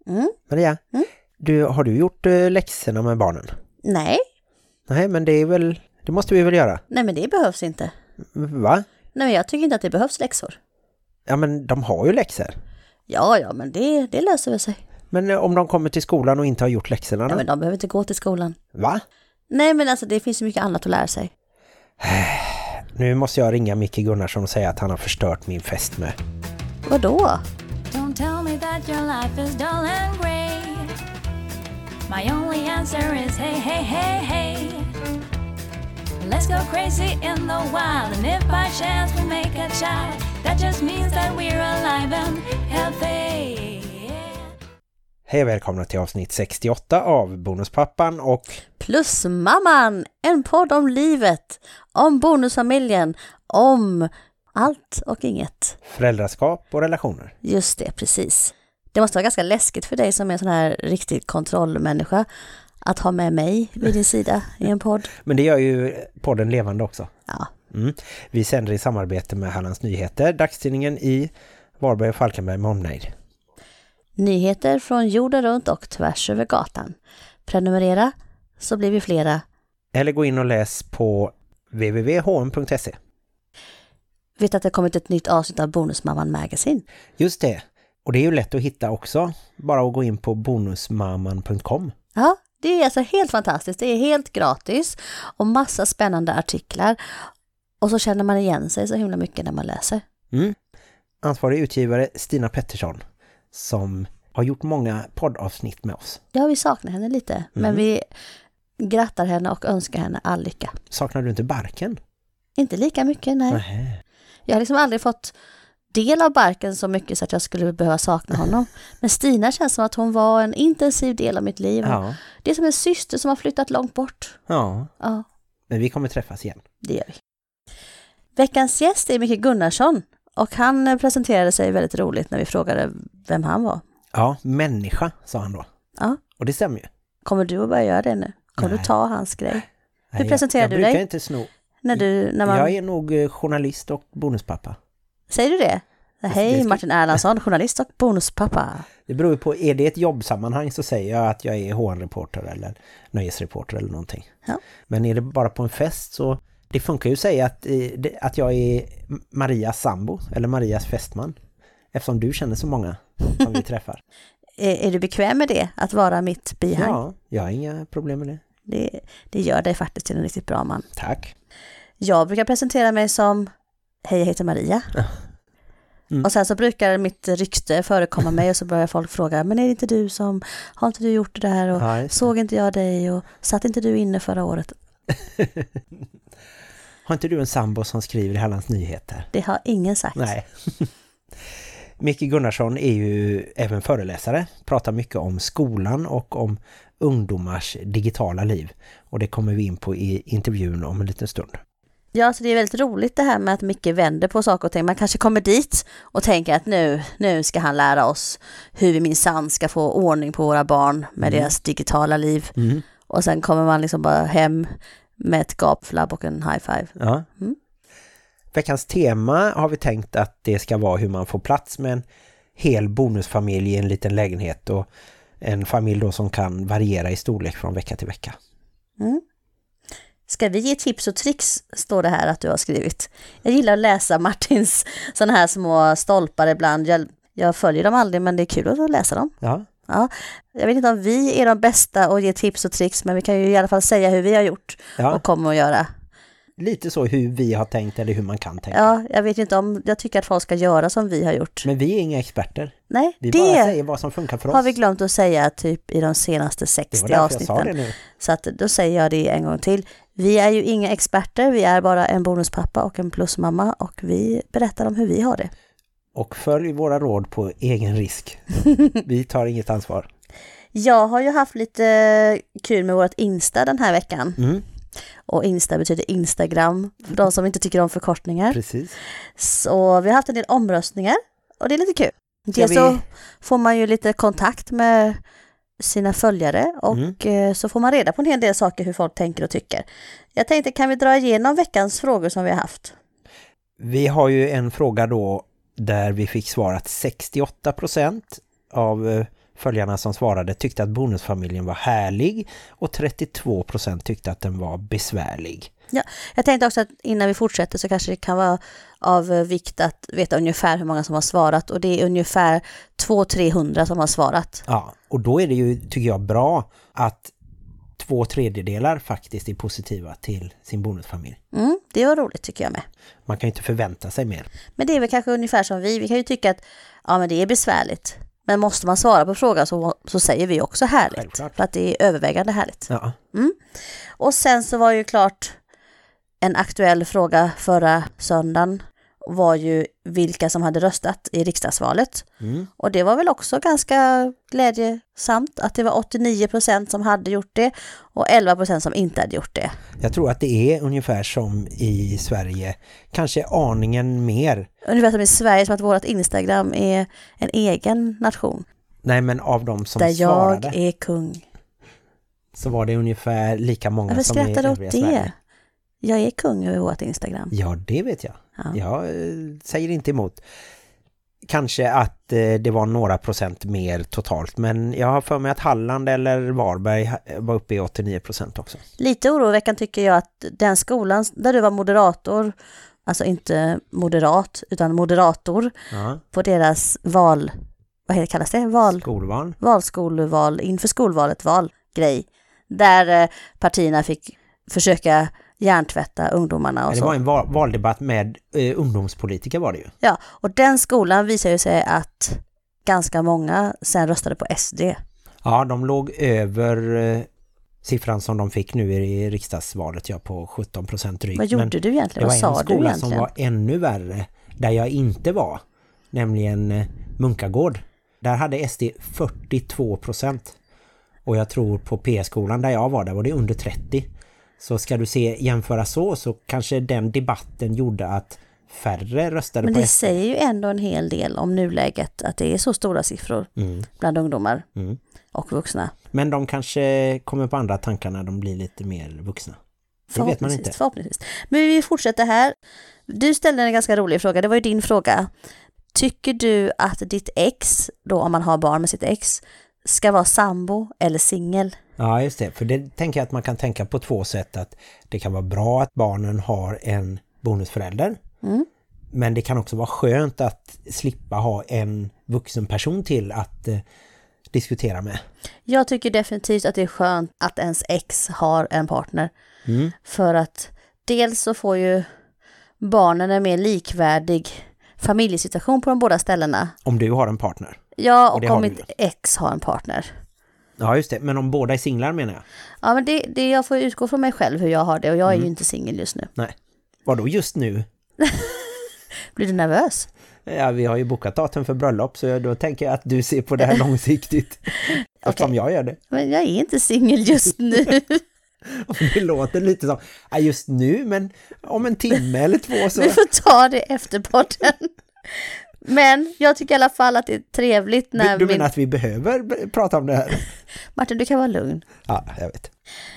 Maria, har du gjort läxorna med barnen? Nej. Nej, men det måste vi väl göra? Nej, men det behövs inte. Va? Nej, men jag tycker inte att det behövs läxor. Ja, men de har ju läxor. Ja, men det löser väl sig. Men om de kommer till skolan och inte har gjort läxorna då? Nej, men de behöver inte gå till skolan. Va? Nej, men alltså det finns ju mycket annat att lära sig. Nu måste jag ringa Micke Gunnarsson och säga att han har förstört min fest med. Vadå? Don't tell me that your life is dull and grey. My only answer is hey, hey, hey, hey. Let's go crazy in the wild. And if by chance we make a child, that just means that we're alive and healthy. Hej och välkomna till avsnitt 68 av Bonuspappan och Plusmamman, en podd om livet, om bonusfamiljen, om allt och inget. Föräldraskap och relationer. Just det, precis. Det måste vara ganska läskigt för dig som är en sån här riktig kontrollmänniska att ha med mig vid din sida i en podd. Men det gör ju podden levande också. Ja. Vi sänder i samarbete med Hallands Nyheter, dagstidningen i Varberg och Falkenberg med omnejd. Nyheter från jorden runt och tvärs över gatan. Prenumerera så blir vi flera. Eller gå in och läs på www.hm.se. Vet att det har kommit ett nytt avsnitt av Bonusmamman Magazine. Just det. Och det är ju lätt att hitta också. Bara att gå in på bonusmamman.com. Ja, det är alltså helt fantastiskt. Det är helt gratis och massa spännande artiklar. Och så känner man igen sig så himla mycket när man läser. Ansvarig utgivare Stina Pettersson som har gjort många poddavsnitt med oss. Ja, vi saknar henne lite. Men vi grattar henne och önskar henne all lycka. Saknar du inte Barken? Inte lika mycket, nej. Nähä. Jag har liksom aldrig fått del av Barken så mycket så att jag skulle behöva sakna honom. Men Stina känns som att hon var en intensiv del av mitt liv. Ja. Det är som en syster som har flyttat långt bort. Ja. Ja, Men vi kommer träffas igen. det gör vi. Veckans gäst är Micke Gunnarsson. Och han presenterade sig väldigt roligt när vi frågade vem han var. Ja, människa, sa han då. Ja. Och det stämmer ju. Kommer du att börja göra det nu? Kommer Nej. du ta hans grej? Hur Nej, presenterar du jag brukar dig? inte sno. När man... Jag är nog journalist och bonuspappa. Säger du det? Hej, ska- Martin Erlandsson, journalist och bonuspappa. Det beror ju på, är det ett jobbsammanhang så säger jag att jag är HR-reporter eller nöjesreporter eller någonting. Ja. Men är det bara på en fest så det funkar ju att säga att jag är Marias sambo eller Marias fästman. Eftersom du känner så många som vi träffar. Är du bekväm med det? Att vara mitt bihang? Ja, jag har inga problem med det. Det gör dig faktiskt till en riktigt bra man. Tack. Jag brukar presentera mig som hej, jag heter Maria. Och sen så brukar mitt rykte förekomma mig och så börjar folk fråga, men är det inte du som, har inte du gjort det där och Ja, just det. såg inte jag dig och satt inte du inne förra året? Har inte du en sambo som skriver i Hallands Nyheter? Det har ingen sagt. Nej. Micke Gunnarsson är ju även föreläsare, pratar mycket om skolan och om ungdomars digitala liv. Och det kommer vi in på i intervjun om en liten stund. Ja, så det är väldigt roligt det här med att Micke vänder på saker och ting. Man kanske kommer dit och tänker att nu ska han lära oss hur vi minsann ska få ordning på våra barn med deras digitala liv. Och sen kommer man liksom bara hem med ett gapflabb och en high five. Ja. Veckans tema har vi tänkt att det ska vara hur man får plats med en hel bonusfamilj i en liten lägenhet och en familj då som kan variera i storlek från vecka till vecka. Ska vi ge tips och tricks, står det här att du har skrivit. Jag gillar att läsa Martins sådana här små stolpar ibland. Jag följer dem aldrig, men det är kul att läsa dem. Ja. Ja, jag vet inte om vi är de bästa att ge tips och tricks, men vi kan ju i alla fall säga hur vi har gjort och kommer att göra. Lite så hur vi har tänkt eller hur man kan tänka. Ja, jag vet inte om jag tycker att folk ska göra som vi har gjort. Men vi är inga experter. Nej, Vi bara säger vad som funkar för oss. har vi glömt att säga typ i de senaste 60 jag avsnitten. sa det nu. Så att då säger jag det en gång till. Vi är ju inga experter, vi är bara en bonuspappa och en plusmamma och vi berättar om hur vi har det. Och följ våra råd på egen risk. Vi tar inget ansvar. Jag har ju haft lite kul med vårt Insta den här veckan. Och Insta betyder Instagram för de som inte tycker om förkortningar. Precis. Så vi har haft en del omröstningar och det är lite kul. Dels så får man ju lite kontakt med sina följare och så får man reda på en hel del saker hur folk tänker och tycker. Jag tänkte, kan vi dra igenom veckans frågor som vi har haft? Vi har ju en fråga då där vi fick svarat 68% av följarna som svarade tyckte att bonusfamiljen var härlig och 32% tyckte att den var besvärlig. Ja, jag tänkte också att innan vi fortsätter så kanske det kan vara av vikt att veta ungefär hur många som har svarat, och det är ungefär 200-300 som har svarat. Ja, och då är det ju, tycker jag, bra att 2/3 faktiskt är positiva till sin bonusfamilj. Det var roligt tycker jag med. Man kan ju inte förvänta sig mer. Men det är väl kanske ungefär som vi kan ju tycka att ja, men det är besvärligt. Men måste man svara på frågan så säger vi också härligt. Självklart. För att det är övervägande härligt. Ja. Och sen så var ju klart en aktuell fråga förra söndagen var ju vilka som hade röstat i riksdagsvalet. Och det var väl också ganska glädjesamt att det var 89% som hade gjort det och 11% som inte hade gjort det. Jag tror att det är ungefär som i Sverige, kanske aningen mer. Ungefär som i Sverige, som att vårt Instagram är en egen nation. Nej, men av de som där svarade jag är kung. så var det ungefär lika många som i övriga åt det? Sverige. Jag är kung över vårt Instagram. Ja, det vet jag. Ja. Jag säger inte emot. Kanske att det var några procent mer totalt. Men jag har för mig att Halland eller Varberg var uppe i 89% också. Lite oroväckande tycker jag att den skolan där du var moderator, alltså inte moderat utan moderator, på deras val, vad kallas det? Skolval. Valskolval, inför skolvalet grej. Där partierna fick försöka hjärntvätta ungdomarna och det så. var en valdebatt med ungdomspolitiker var det ju. Ja, och den skolan visar ju sig att ganska många sen röstade på SD. Ja, de låg över siffran som de fick nu i riksdagsvalet, på 17% drygt. Vad gjorde du egentligen? Vad sa du egentligen? Det var en skola som var ännu värre, där jag inte var, nämligen Munkagård. Där hade SD 42%. Och jag tror på P-skolan där jag var, där var det under 30%. Så ska du jämföra så kanske den debatten gjorde att färre röstade på SD. Men det säger ju ändå en hel del om nuläget, att det är så stora siffror bland ungdomar och vuxna. Men de kanske kommer på andra tankar när de blir lite mer vuxna. Det vet man inte. Förhoppningsvis. Men vi fortsätter här. Du ställde en ganska rolig fråga, det var ju din fråga. Tycker du att ditt ex, då om man har barn med sitt ex, ska vara sambo eller singel? Ja, just det. För det tänker jag att man kan tänka på två sätt. Att det kan vara bra att barnen har en bonusförälder. Men det kan också vara skönt att slippa ha en vuxen person till att diskutera med. Jag tycker definitivt att det är skönt att ens ex har en partner. För att dels så får ju barnen en mer likvärdig familjesituation på de båda ställena. Om du har en partner. Ja, och om mitt ex har en partner. Ja, just det. Men om båda är singlar menar jag. Ja, men det jag får utgå från mig själv hur jag har det. Och jag är ju inte singel just nu. Nej. Vadå just nu? Blir du nervös? Ja, vi har ju bokat datum för bröllop. Så då tänker jag att du ser på det här långsiktigt. Eftersom jag gör det. Men jag är inte singel just nu. Det låter lite som, just nu, men om en timme eller två så... Vi får ta det efter podden. Men jag tycker i alla fall att det är trevligt när... Du menar att vi behöver prata om det här? Martin, du kan vara lugn. Ja, jag vet.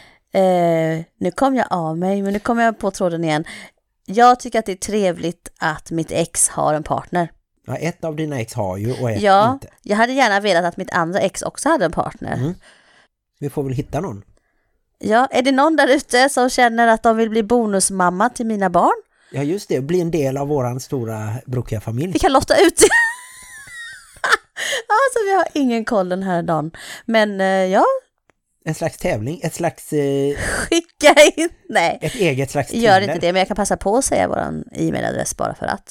Nu kom jag av mig, men nu kommer jag på tråden igen. Jag tycker att det är trevligt att mitt ex har en partner. Ja, ett av dina ex har ju och ett inte. Jag hade gärna velat att mitt andra ex också hade en partner. Vi får väl hitta någon. Ja, är det någon där ute som känner att de vill bli bonusmamma till mina barn? Ja, just det. Bli en del av våran stora brokiga familj. Vi kan lotta ut det. Alltså, vi har ingen koll den här dagen. Men ja. En slags tävling, ett slags... Skicka in, nej. Ett eget slags Tinder. Gör inte det, men jag kan passa på att säga vår e-mailadress bara för att.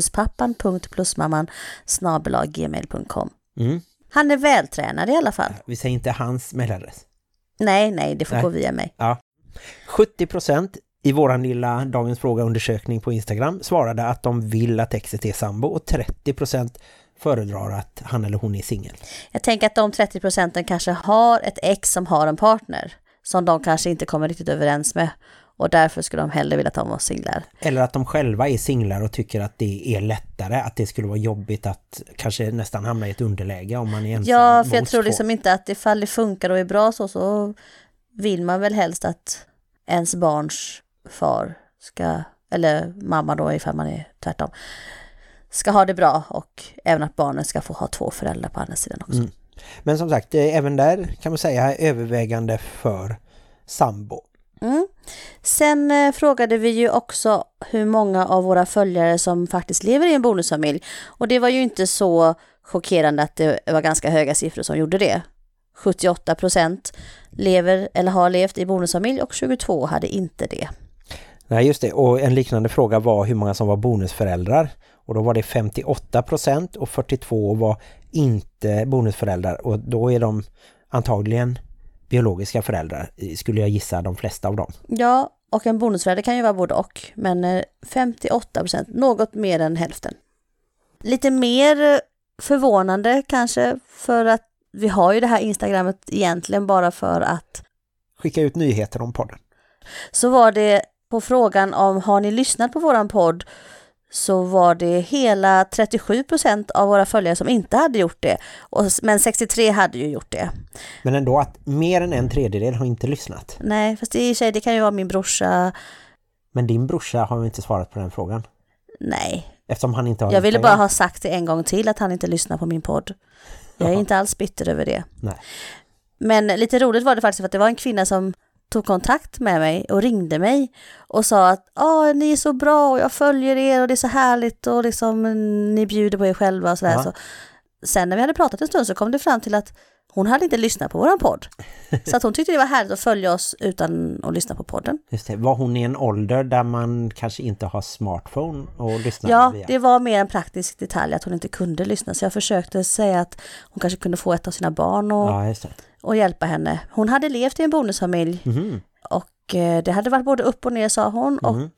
bonuspappan.plusmamman@gmail.com. Han är vältränad i alla fall. Vi säger inte hans mailadress. Nej, det får gå via mig. Ja. 70% i våran lilla Dagens fråga-undersökning på Instagram svarade att de vill att exet är sambo och 30% föredrar att han eller hon är singel. Jag tänker att de 30% kanske har ett ex som har en partner som de kanske inte kommer riktigt överens med och därför skulle de hellre vilja att de var singlar. Eller att de själva är singlar och tycker att det är lättare, att det skulle vara jobbigt att kanske nästan hamna i ett underläge om man är ensam. Ja, för jag tror liksom inte att ifall det funkar och är bra så vill man väl helst att ens barns far ska, eller mamma då ifall man är tvärtom, ska ha det bra och även att barnen ska få ha två föräldrar på andra sidan också. Men som sagt, även där kan man säga övervägande för sambo. Sen frågade vi ju också hur många av våra följare som faktiskt lever i en bonusfamilj. Och det var ju inte så chockerande att det var ganska höga siffror som gjorde det. 78% lever eller har levt i bonusfamilj och 22% hade inte det. Nej, just det. Och en liknande fråga var hur många som var bonusföräldrar. Och då var det 58% och 42% var inte bonusföräldrar. Och då är de antagligen biologiska föräldrar, skulle jag gissa de flesta av dem. Ja, och en bonusförälder kan ju vara både och. Men 58%, något mer än hälften. Lite mer förvånande kanske, för att vi har ju det här Instagrammet egentligen bara för att skicka ut nyheter om podden. Så var det på frågan om har ni lyssnat på våran podd, så var det hela 37% av våra följare som inte hade gjort det. Men 63% hade ju gjort det. Men ändå att mer än 1/3 har inte lyssnat. Nej, fast det kan ju vara min brorsa. Men din brorsa har ju inte svarat på den frågan. Nej. Eftersom han inte har Jag ville bara ha sagt det en gång till att han inte lyssnar på min podd. Jag är inte alls bitter över det. Nej. Men lite roligt var det faktiskt för att det var en kvinna som tog kontakt med mig och ringde mig och sa att ni är så bra och jag följer er och det är så härligt och liksom ni bjuder på er själva och sådär. Så sen när vi hade pratat en stund så kom det fram till att hon hade inte lyssnat på våran podd. Så att hon tyckte det var härligt att följa oss utan att lyssna på podden. Just det. Var hon i en ålder där man kanske inte har smartphone och lyssnar via? Ja, det var mer en praktisk detalj att hon inte kunde lyssna. Så jag försökte säga att hon kanske kunde få ett av sina barn och hjälpa henne. Hon hade levt i en bonusfamilj och det hade varit både upp och ner, sa hon.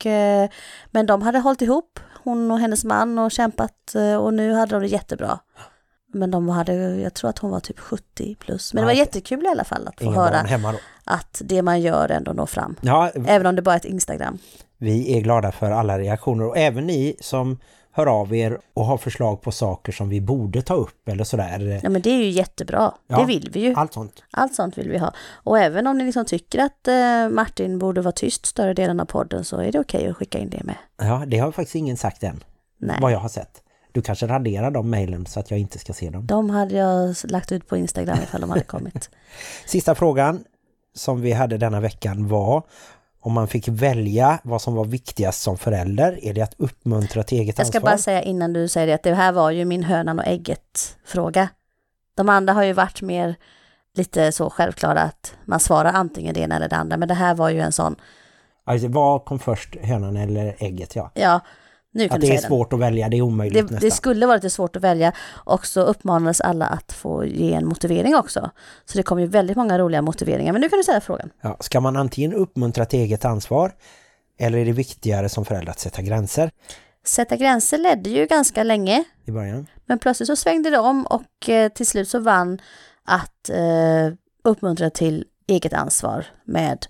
Men de hade hållit ihop, hon och hennes man, och kämpat, och nu hade de det jättebra. Men jag tror att hon var typ 70 plus. Men det var jättekul i alla fall att få höra att det man gör ändå når fram. Ja, även om det bara är ett Instagram. Vi är glada för alla reaktioner, och även ni som hör av er och har förslag på saker som vi borde ta upp eller sådär. Ja, men det är ju jättebra. Ja, det vill vi ju. Allt sånt vill vi ha. Och även om ni liksom tycker att Martin borde vara tyst större delen av podden, så är det okej att skicka in det med. Ja, det har faktiskt ingen sagt än. Nej. Vad jag har sett. Du kanske raderar de mejlen så att jag inte ska se dem. De hade jag lagt ut på Instagram ifall de hade kommit. Sista frågan som vi hade denna veckan var om man fick välja vad som var viktigast som förälder. Är det att uppmuntra till eget ansvar? Jag ska bara säga innan du säger det att det här var ju min hönan och ägget fråga. De andra har ju varit mer lite så självklara att man svarar antingen det ena eller det andra. Men det här var ju en sån... Alltså, vad kom först, hönan eller ägget? Ja. Nu kan att det är svårt att välja, det är omöjligt nästan. Det skulle vara lite svårt att välja, och så uppmanades alla att få ge en motivering också. Så det kom ju väldigt många roliga motiveringar, men nu kan du säga frågan. Ja, ska man antingen uppmuntra till eget ansvar, eller är det viktigare som förälder att sätta gränser? Sätta gränser ledde ju ganska länge i början. Men plötsligt så svängde det om, och till slut så vann att uppmuntra till eget ansvar med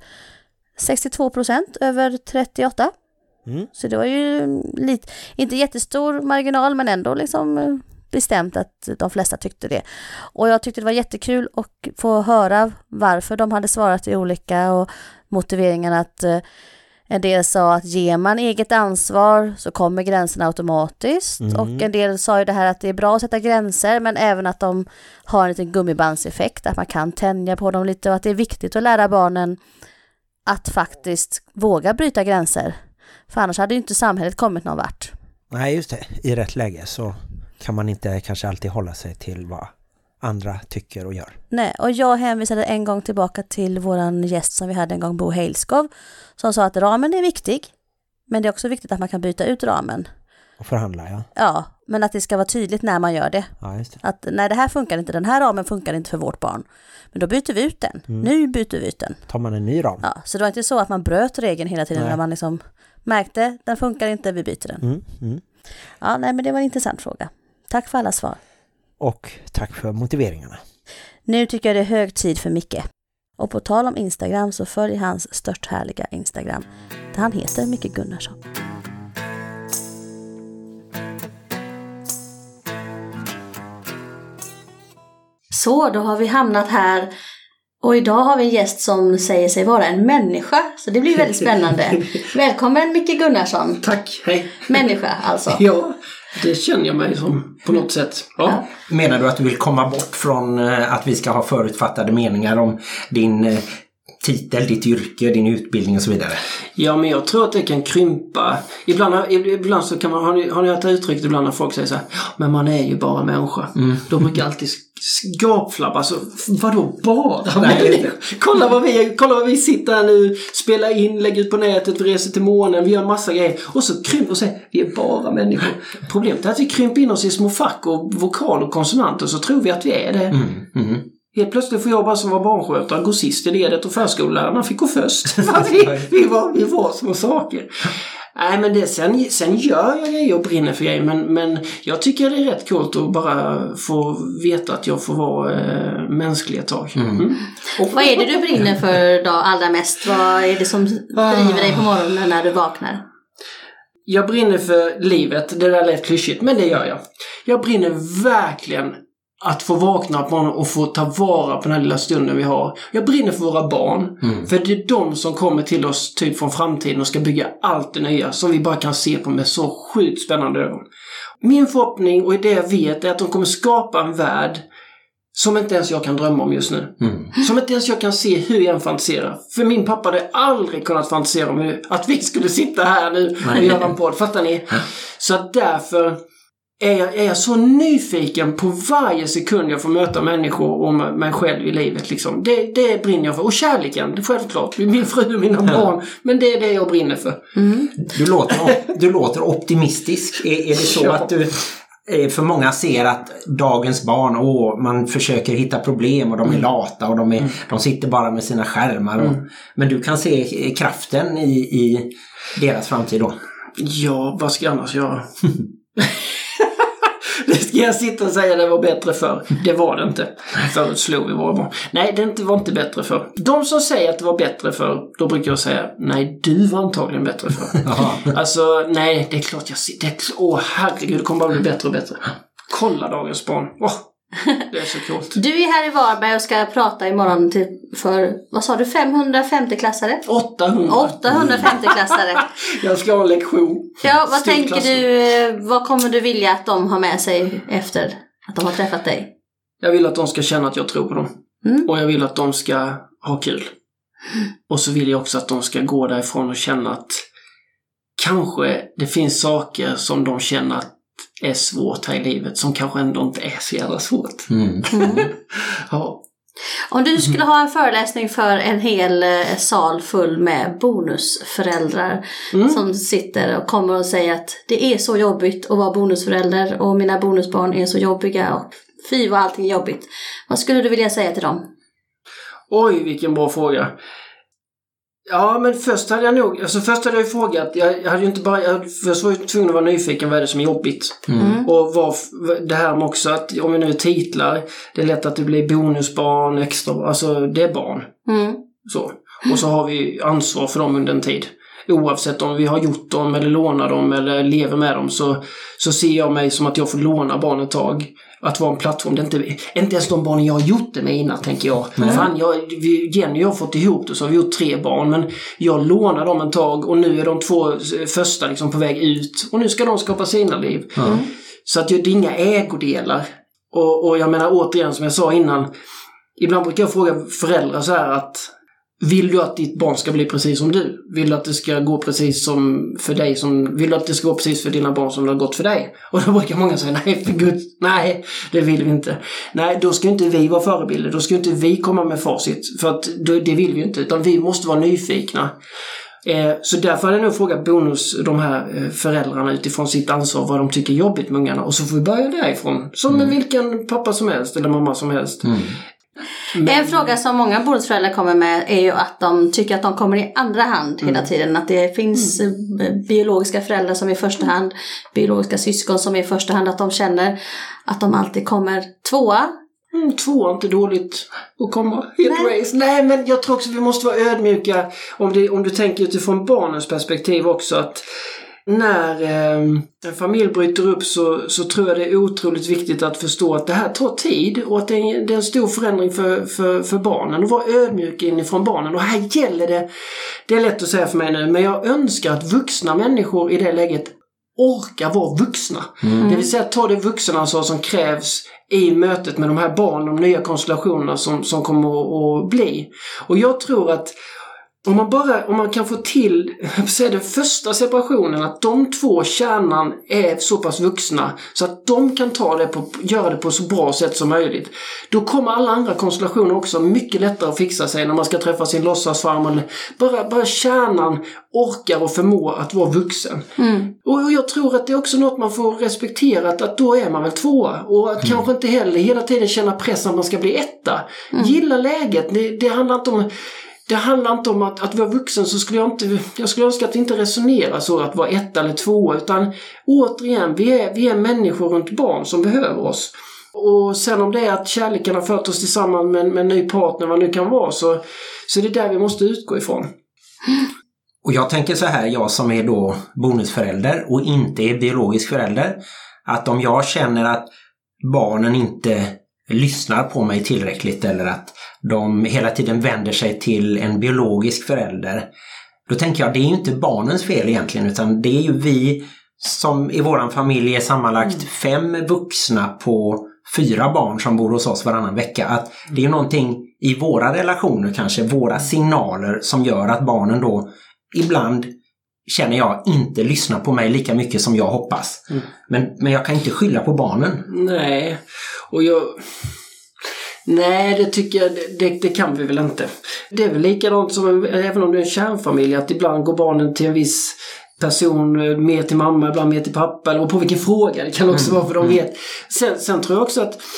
62% över 38%. Så det var ju inte jättestor marginal, men ändå liksom bestämt att de flesta tyckte det. Och jag tyckte det var jättekul att få höra varför de hade svarat i olika, och motiveringen att en del sa att ger man eget ansvar så kommer gränserna automatiskt. Och en del sa ju det här att det är bra att sätta gränser, men även att de har en liten gummibandseffekt, att man kan tänja på dem lite, och att det är viktigt att lära barnen att faktiskt våga bryta gränser. För annars hade ju inte samhället kommit någon vart. Nej, just det. I rätt läge så kan man inte kanske alltid hålla sig till vad andra tycker och gör. Nej, och jag hänvisade en gång tillbaka till våran gäst som vi hade en gång, Bo Heilskov, som sa att ramen är viktig, men det är också viktigt att man kan byta ut ramen. Och förhandla, ja. Ja, men att det ska vara tydligt när man gör det. Ja, just det. Att nej, det här funkar inte, den här ramen funkar inte för vårt barn. Men då byter vi ut den. Nu byter vi ut den. Tar man en ny ram. Ja, så det var inte så att man bröt regeln hela tiden när man liksom märkte, den funkar inte, vi byter den. Ja, nej, men det var en intressant fråga. Tack för alla svar. Och tack för motiveringarna. Nu tycker jag det är hög tid för Micke. Och på tal om Instagram så följ hans stört härliga Instagram, där han heter Micke Gunnarsson. Så, då har vi hamnat här. Och idag har vi en gäst som säger sig vara en människa. Så det blir väldigt spännande. Välkommen Micke Gunnarsson. Tack, hej. Människa alltså. Ja. Det känner jag mig som på något sätt. Ja. Menar du att du vill komma bort från att vi ska ha förutfattade meningar om din titel, ditt yrke, din utbildning och så vidare? Ja, men jag tror att det kan krympa. Ibland så kan man, har ni hört uttryckt ibland när folk säger så här, men man är ju bara människa. Då brukar alltid gapflabba. Alltså, vadå bara människa? Kolla vad vi sitter här nu, spelar in, lägger ut på nätet, vi reser till månen, vi gör massa grejer. Och så krymper och säger, vi är bara människor. Problemet är att vi krymper in oss i små fack och vokal och konsonanter, så tror vi att vi är det. Helt plötsligt får jag bara som var barnskötare gå sist i ledet och förskollärarna fick gå först. vi var små saker. Nej, men det, sen gör jag grejer och brinner för grejer, men jag tycker det är rätt coolt att bara få veta att jag får vara mänsklig ett tag. Vad är det du brinner för då allra mest? Vad är det som driver dig på morgonen när du vaknar? Jag brinner för livet, det där lät klyschigt, men det gör jag. Jag brinner verkligen att få vakna på morgonen och få ta vara på den här lilla stunden vi har. Jag brinner för våra barn. För det är de som kommer till oss typ från framtiden och ska bygga allt det nya som vi bara kan se på med så sjukt spännande ögon. Min förhoppning och det jag vet är att de kommer skapa en värld som inte ens jag kan drömma om just nu. Som inte ens jag kan se hur jag fantiserar. För min pappa hade aldrig kunnat fantisera om att vi skulle sitta här nu och göra en podd. Fattar ni? Så att därför är jag så nyfiken på varje sekund jag får möta människor och mig själv i livet. Liksom. Det brinner jag för. Och kärleken, det är självklart. Min fru och mina barn. Men det är det jag brinner för. Du låter optimistisk. Är det så att du... För många ser att dagens barn, man försöker hitta problem och de är lata och de sitter bara med sina skärmar. Men du kan se kraften i deras framtid då? Ja, vad ska jag annars göra? Det ska jag sitta och säga det var bättre för. Det var det inte. Förut slog vi våra barn. Nej, det var inte bättre för. De som säger att det var bättre för, då brukar jag säga, nej, du var antagligen bättre för. Alltså, nej, det är klart jag ser. Herregud, det kommer bara bli bättre och bättre. Kolla dagens barn. Det är så coolt. Du är här i Varberg och ska prata imorgon för, vad sa du, 550-klassare? 850-klassare. Jag ska ha en lektion. Ja, vad tänker du, vad kommer du vilja att de har med sig efter att de har träffat dig? Jag vill att de ska känna att jag tror på dem. Och jag vill att de ska ha kul. Och så vill jag också att de ska gå därifrån och känna att kanske det finns saker som de känner att är svårt här i livet som kanske ändå inte är så jävla svårt. Ja. Om du skulle ha en föreläsning för en hel sal full med bonusföräldrar som sitter och kommer och säger att det är så jobbigt att vara bonusförälder och mina bonusbarn är så jobbiga och fy vad allting är jobbigt. Vad skulle du vilja säga till dem? Oj, vilken bra fråga. Ja, men först hade jag ju frågat, jag hade ju inte bara, först var jag tvungen att vara nyfiken vad är det som är jobbigt. Och det här med också att om vi nu titlar, det är lätt att det blir bonusbarn, extra, alltså det är barn. Så. Och så har vi ansvar för dem under en tid. Oavsett om vi har gjort dem eller lånar dem eller lever med dem så ser jag mig som att jag får låna barn ett tag. Att vara en plattform, det är inte ens de barnen jag har gjort det med innan, tänker jag. Fan, Jenny och jag har fått ihop det, så har vi gjort 3 barn, men jag lånar dem en tag och nu är de 2 första liksom på väg ut och nu ska de skapa sina liv. Så att det är inga ägodelar. Och jag menar återigen, som jag sa innan, ibland brukar jag fråga föräldrar så här att vill du att ditt barn ska bli precis som du? Vill du att det ska gå precis som för dig? Vill du att det ska gå precis för dina barn som det har gått för dig? Och då brukar många säga, nej för gud, nej, det vill vi inte. Nej, då ska inte vi vara förebilder. Då ska inte vi komma med facit. För att det vill vi inte, utan vi måste vara nyfikna. Så därför hade jag nog frågat de här föräldrarna utifrån sitt ansvar vad de tycker är jobbigt med ungarna. Och så får vi börja därifrån. Som med vilken pappa som helst eller mamma som helst. En fråga som många bonusföräldrar kommer med är ju att de tycker att de kommer i andra hand hela tiden. Att det finns biologiska föräldrar som är i första hand, biologiska syskon som är i första hand. Att de känner att de alltid kommer tvåa. 2 är inte dåligt att komma i ett race. Nej, men jag tror också att vi måste vara ödmjuka om du tänker utifrån barnens perspektiv också, att när en familj bryter upp så tror jag det är otroligt viktigt att förstå att det här tar tid och att det är en stor förändring för barnen, och vara ödmjuk inifrån barnen. Och här gäller det är lätt att säga för mig nu, men jag önskar att vuxna människor i det läget orkar vara vuxna. Det vill säga ta det vuxenansvar som krävs i mötet med de här barnen, de nya konstellationerna som kommer att bli. Och jag tror att om man kan få till den första separationen, att de två kärnan är så pass vuxna så att de kan göra det på så bra sätt som möjligt, då kommer alla andra konstellationer också mycket lättare att fixa sig när man ska träffa sin låtsasfarm. Bara kärnan orkar och förmår att vara vuxen. Och jag tror att det är också något man får respektera, att då är man väl tvåa, och att kanske inte heller hela tiden känna press att man ska bli etta. Gilla läget, det handlar inte om att vara vuxen, så jag skulle önska att vi inte resonerar så att vara ett eller två, utan återigen, vi är människor runt barn som behöver oss. Och sen om det är att kärleken har fört oss tillsammans med en ny partner, vad nu kan vara, så är det där vi måste utgå ifrån. Och jag tänker så här, jag som är då bonusförälder och inte är biologisk förälder, att om jag känner att barnen inte lyssnar på mig tillräckligt, eller att de hela tiden vänder sig till en biologisk förälder, då tänker jag, det är ju inte barnens fel egentligen, utan det är ju vi som i våran familj är sammanlagt 5 vuxna på 4 barn som bor hos oss varannan vecka, att det är någonting i våra relationer, kanske våra signaler, som gör att barnen då ibland, känner jag, inte lyssnar på mig lika mycket som jag hoppas. Men jag kan inte skylla på barnen. Nej, och Nej, det tycker jag, det kan vi väl inte. Det är väl likadant som även om det är en kärnfamilj, att ibland går barnen till en viss person, mer till mamma, ibland mer till pappa, eller på vilken fråga. Det kan också vara för de vet. Sen tror jag också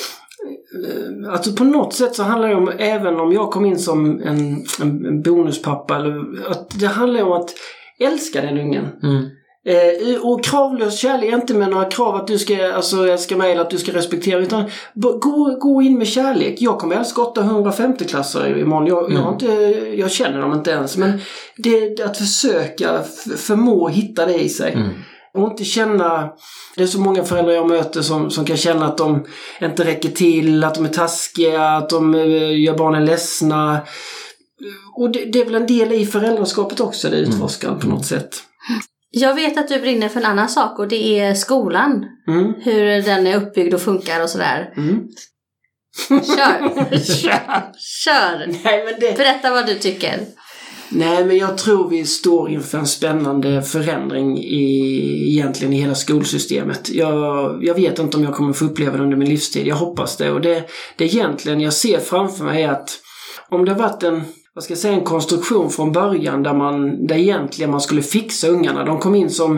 att på något sätt så handlar det om, även om jag kom in som en bonuspappa, eller att det handlar om att älska den ungen. Och kravlös kärlek är inte med några krav att du ska, alltså jag ska mejla att du ska respektera, utan gå in med kärlek. Jag kommer älska 850-klassare imorgon. Jag känner dem inte ens, men det är att försöka förmå hitta det i sig. Och inte känna, det är så många föräldrar jag möter som kan känna att de inte räcker till, att de är taskiga, att de gör barnen ledsna. Och det är väl en del i föräldraskapet också, det utforskar på något sätt. Jag vet att du brinner för en annan sak, och det är skolan. Hur den är uppbyggd och funkar och sådär. Kör! Nej, berätta vad du tycker. Nej, men jag tror vi står inför en spännande förändring egentligen i hela skolsystemet. Jag vet inte om jag kommer få uppleva det under min livstid. Jag hoppas det. Och det egentligen jag ser framför mig är att om det har varit en konstruktion från början där egentligen man skulle fixa ungarna. De kom in som,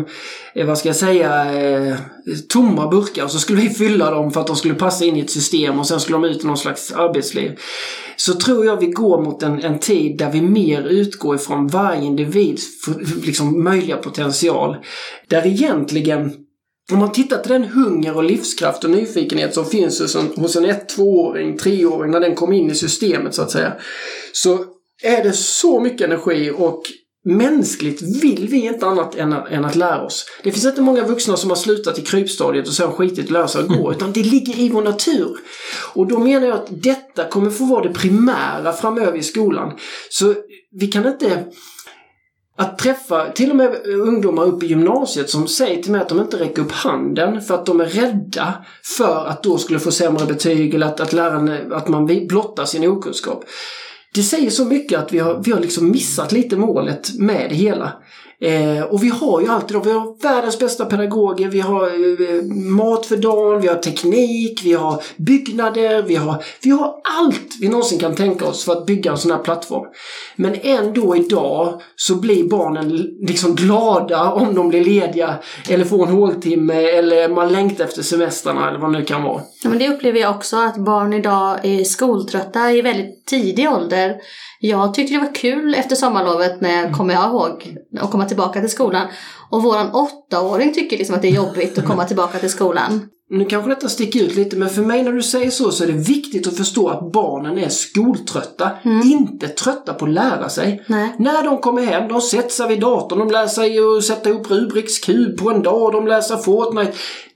tomma burkar, och så skulle vi fylla dem för att de skulle passa in i ett system, och sen skulle de ut i någon slags arbetsliv. Så tror jag vi går mot en tid där vi mer utgår ifrån varje individs liksom möjliga potential. Där egentligen, om man tittar till den hunger och livskraft och nyfikenhet som finns hos en 1-2-åring, 3-åring, när den kom in i systemet så att säga, så är det så mycket energi, och mänskligt vill vi inte annat än att lära oss. Det finns inte många vuxna som har slutat i krypstadiet och sen skitit lösa och gå, utan det ligger i vår natur. Och då menar jag att detta kommer få vara det primära framöver i skolan. Så vi kan inte att träffa till och med ungdomar upp i gymnasiet som säger till mig att de inte räcker upp handen för att de är rädda för att då skulle få sämre betyg, eller att man blottar sin okunskap. Det säger så mycket att vi har liksom missat lite målet med det hela. Och vi har ju alltid vi har världens bästa pedagoger, vi har mat för dagen, vi har teknik, vi har byggnader, vi har allt vi någonsin kan tänka oss för att bygga en sån här plattform. Men ändå idag så blir barnen liksom glada om de blir lediga eller får en håltimme, eller man längtar efter semestrarna eller vad det nu kan vara. Ja, men det upplever jag också, att barn idag är skoltrötta i väldigt tidig ålder. Jag tyckte det var kul efter sommarlovet kommer jag ihåg, att komma tillbaka till skolan. Och våran 8-åring tycker liksom att det är jobbigt att komma tillbaka till skolan. Nu kanske detta sticker ut lite, men för mig när du säger så är det viktigt att förstå att barnen är skoltrötta, inte trötta på att lära sig. Nej. När de kommer hem, de sätter sig vid datorn, de lär sig att sätta upp Rubiks kub på en dag, de läser Fortnite.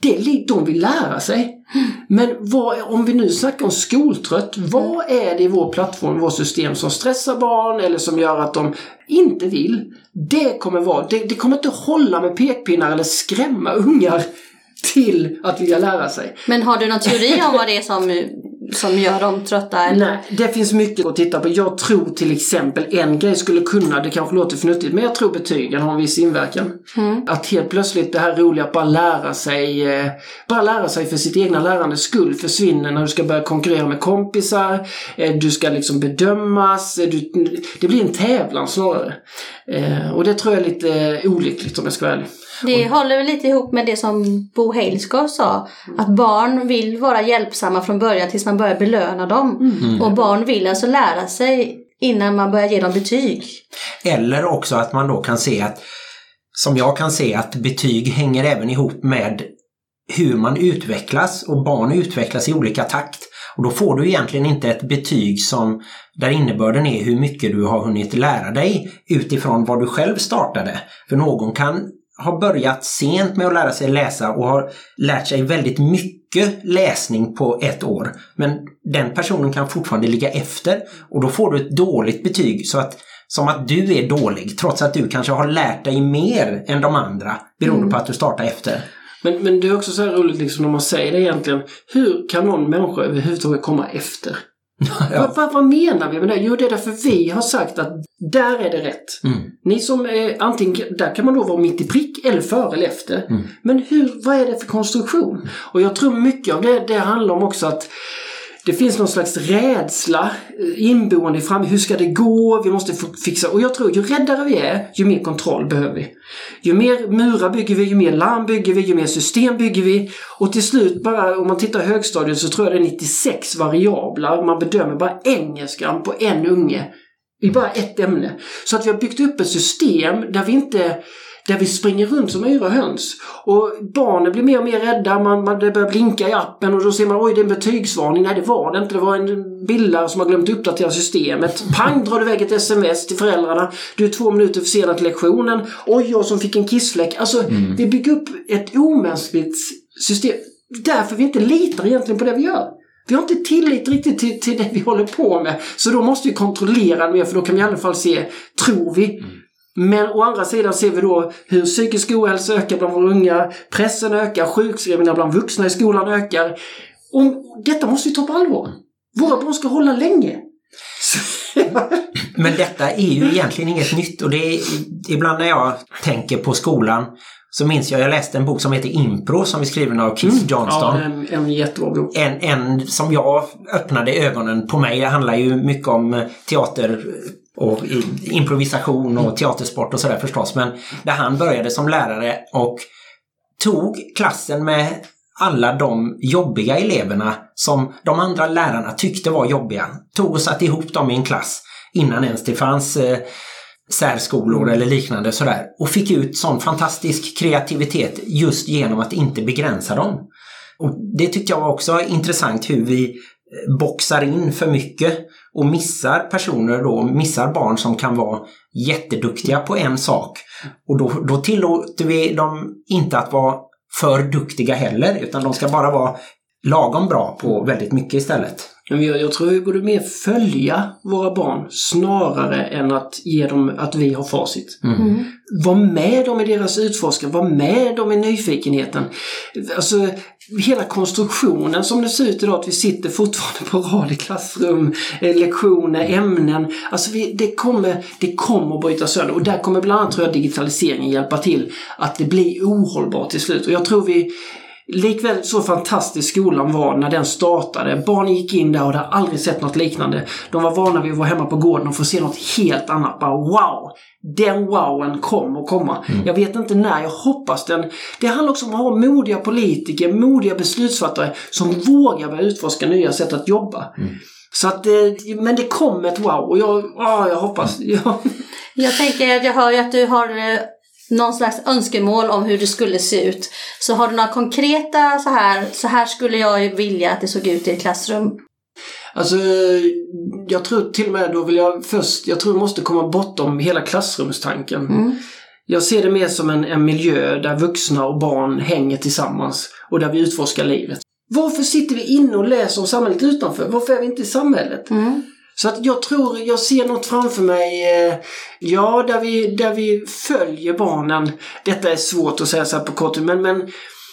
de vill lära sig. Men om vi nu snackar om skoltrött, vad är det i vår plattform, vår system som stressar barn eller som gör att de inte vill? Det kommer inte hålla med pekpinnar eller skrämma ungar till att vilja lära sig. Men har du någon teori om vad det är som gör dem trötta? Eller? Nej, det finns mycket att titta på. Jag tror till exempel en grej skulle kunna, det kanske låter förnuftigt, men jag tror betygen har en viss inverkan. Att helt plötsligt det här roliga att bara lära sig för sitt egna lärandes skull försvinner när du ska börja konkurrera med kompisar, du ska liksom bedömas, det blir en tävlan snarare. Och det tror jag är lite olyckligt om jag ska vara ärlig. Det håller väl lite ihop med det som Bo Hailsgaard sa. Att barn vill vara hjälpsamma från början tills man börjar belöna dem. Och barn vill alltså lära sig innan man börjar ge dem betyg. Eller också att man då kan se att, som jag kan se, att betyg hänger även ihop med hur man utvecklas. Och barn utvecklas i olika takt. Och då får du egentligen inte ett betyg där innebörden är hur mycket du har hunnit lära dig utifrån vad du själv startade. För någon kan har börjat sent med att lära sig läsa och har lärt sig väldigt mycket läsning på 1 år. Men den personen kan fortfarande ligga efter och då får du ett dåligt betyg som att du är dålig trots att du kanske har lärt dig mer än de andra beroende på att du startar efter. Men det är också så här roligt liksom när man säger det egentligen. Hur kan någon människa överhuvudtaget komma efter? Ja. Vad menar vi med det? Jo, det är därför vi har sagt att där är det rätt. Ni som är antingen, där kan man då vara mitt i prick eller före eller efter. Men vad är det för konstruktion? Och jag tror mycket av det handlar om också att det finns någon slags rädsla inboende fram. Hur ska det gå? Vi måste fixa. Och jag tror ju räddare vi är, ju mer kontroll behöver vi. Ju mer murar bygger vi, ju mer larm bygger vi, ju mer system bygger vi. Och till slut bara, om man tittar högstadiet så tror jag det är 96 variabler. Man bedömer bara engelskan på en unge i bara ett ämne. Så att vi har byggt upp ett system där vi springer runt som yra höns. Och barnen blir mer och mer rädda. Det börjar blinka i appen och då ser man, oj, det är en betygsvarning. Nej, det var det inte. Det var en bildare som har glömt uppdatera systemet. Pang, drar du iväg ett sms till föräldrarna. Du är 2 minuter försenad till lektionen. Oj, jag som fick en kissfläck. Alltså, vi bygger upp ett omänskligt system. Därför vi inte litar egentligen på det vi gör. Vi har inte tillit riktigt till det vi håller på med. Så då måste vi kontrollera mer, för då kan vi i alla fall se, tror vi. Men å andra sidan ser vi då hur psykisk ohälsa ökar bland våra unga, pressen ökar, sjukskrivningar bland vuxna i skolan ökar. Och detta måste vi ta på allvar. Våra barn ska hålla länge. Men detta är ju egentligen inget nytt, och det är ibland när jag tänker på skolan så minns jag läste en bok som heter Impro som är skriven av Keith Johnston. Ja, en jättebra bok. En som jag öppnade ögonen på mig. Det handlar ju mycket om teater och improvisation och teatersport och sådär förstås. Men där han började som lärare och tog klassen med alla de jobbiga eleverna som de andra lärarna tyckte var jobbiga. Tog och satte ihop dem i en klass innan ens det fanns särskolor eller liknande sådär. Och fick ut sån fantastisk kreativitet just genom att inte begränsa dem. Och det tyckte jag var också intressant, hur vi boxar in för mycket och missar personer då, missar barn som kan vara jätteduktiga på en sak. Och då tillåter vi dem inte att vara för duktiga heller, utan de ska bara vara lagom bra på väldigt mycket istället. Jag tror vi borde mer följa våra barn snarare än att ge dem att vi har facit. Var med dem i deras utforskning, var med dem i nyfikenheten. Alltså hela konstruktionen som det ser ut idag, att vi sitter fortfarande på rad i klassrum, lektioner, ämnen. Alltså det kommer att bryta sönder, och där kommer bland annat, tror jag, digitaliseringen hjälpa till att det blir ohållbart till slut. Och jag tror likväl så fantastisk skolan var när den startade. Barnen gick in där och hade aldrig sett något liknande. De var vana vid att vara hemma på gården och få se något helt annat. Bara wow! Den wowen komma. Jag vet inte när, jag hoppas den. Det handlar också om att ha modiga politiker, modiga beslutsfattare som vågar börja utforska nya sätt att jobba. Så att, men det kommer ett wow, och jag hoppas. Jag tänker att jag hör ju att du har någon slags önskemål om hur det skulle se ut. Så har du några konkreta så här skulle jag vilja att det såg ut i ett klassrum? Alltså, jag tror till och med då jag tror vi måste komma bortom hela klassrumstanken. Jag ser det mer som en miljö där vuxna och barn hänger tillsammans och där vi utforskar livet. Varför sitter vi inne och läser om samhället utanför? Varför är vi inte i samhället? Så att jag ser något framför mig, där vi följer barnen. Detta är svårt att säga så här på kort, men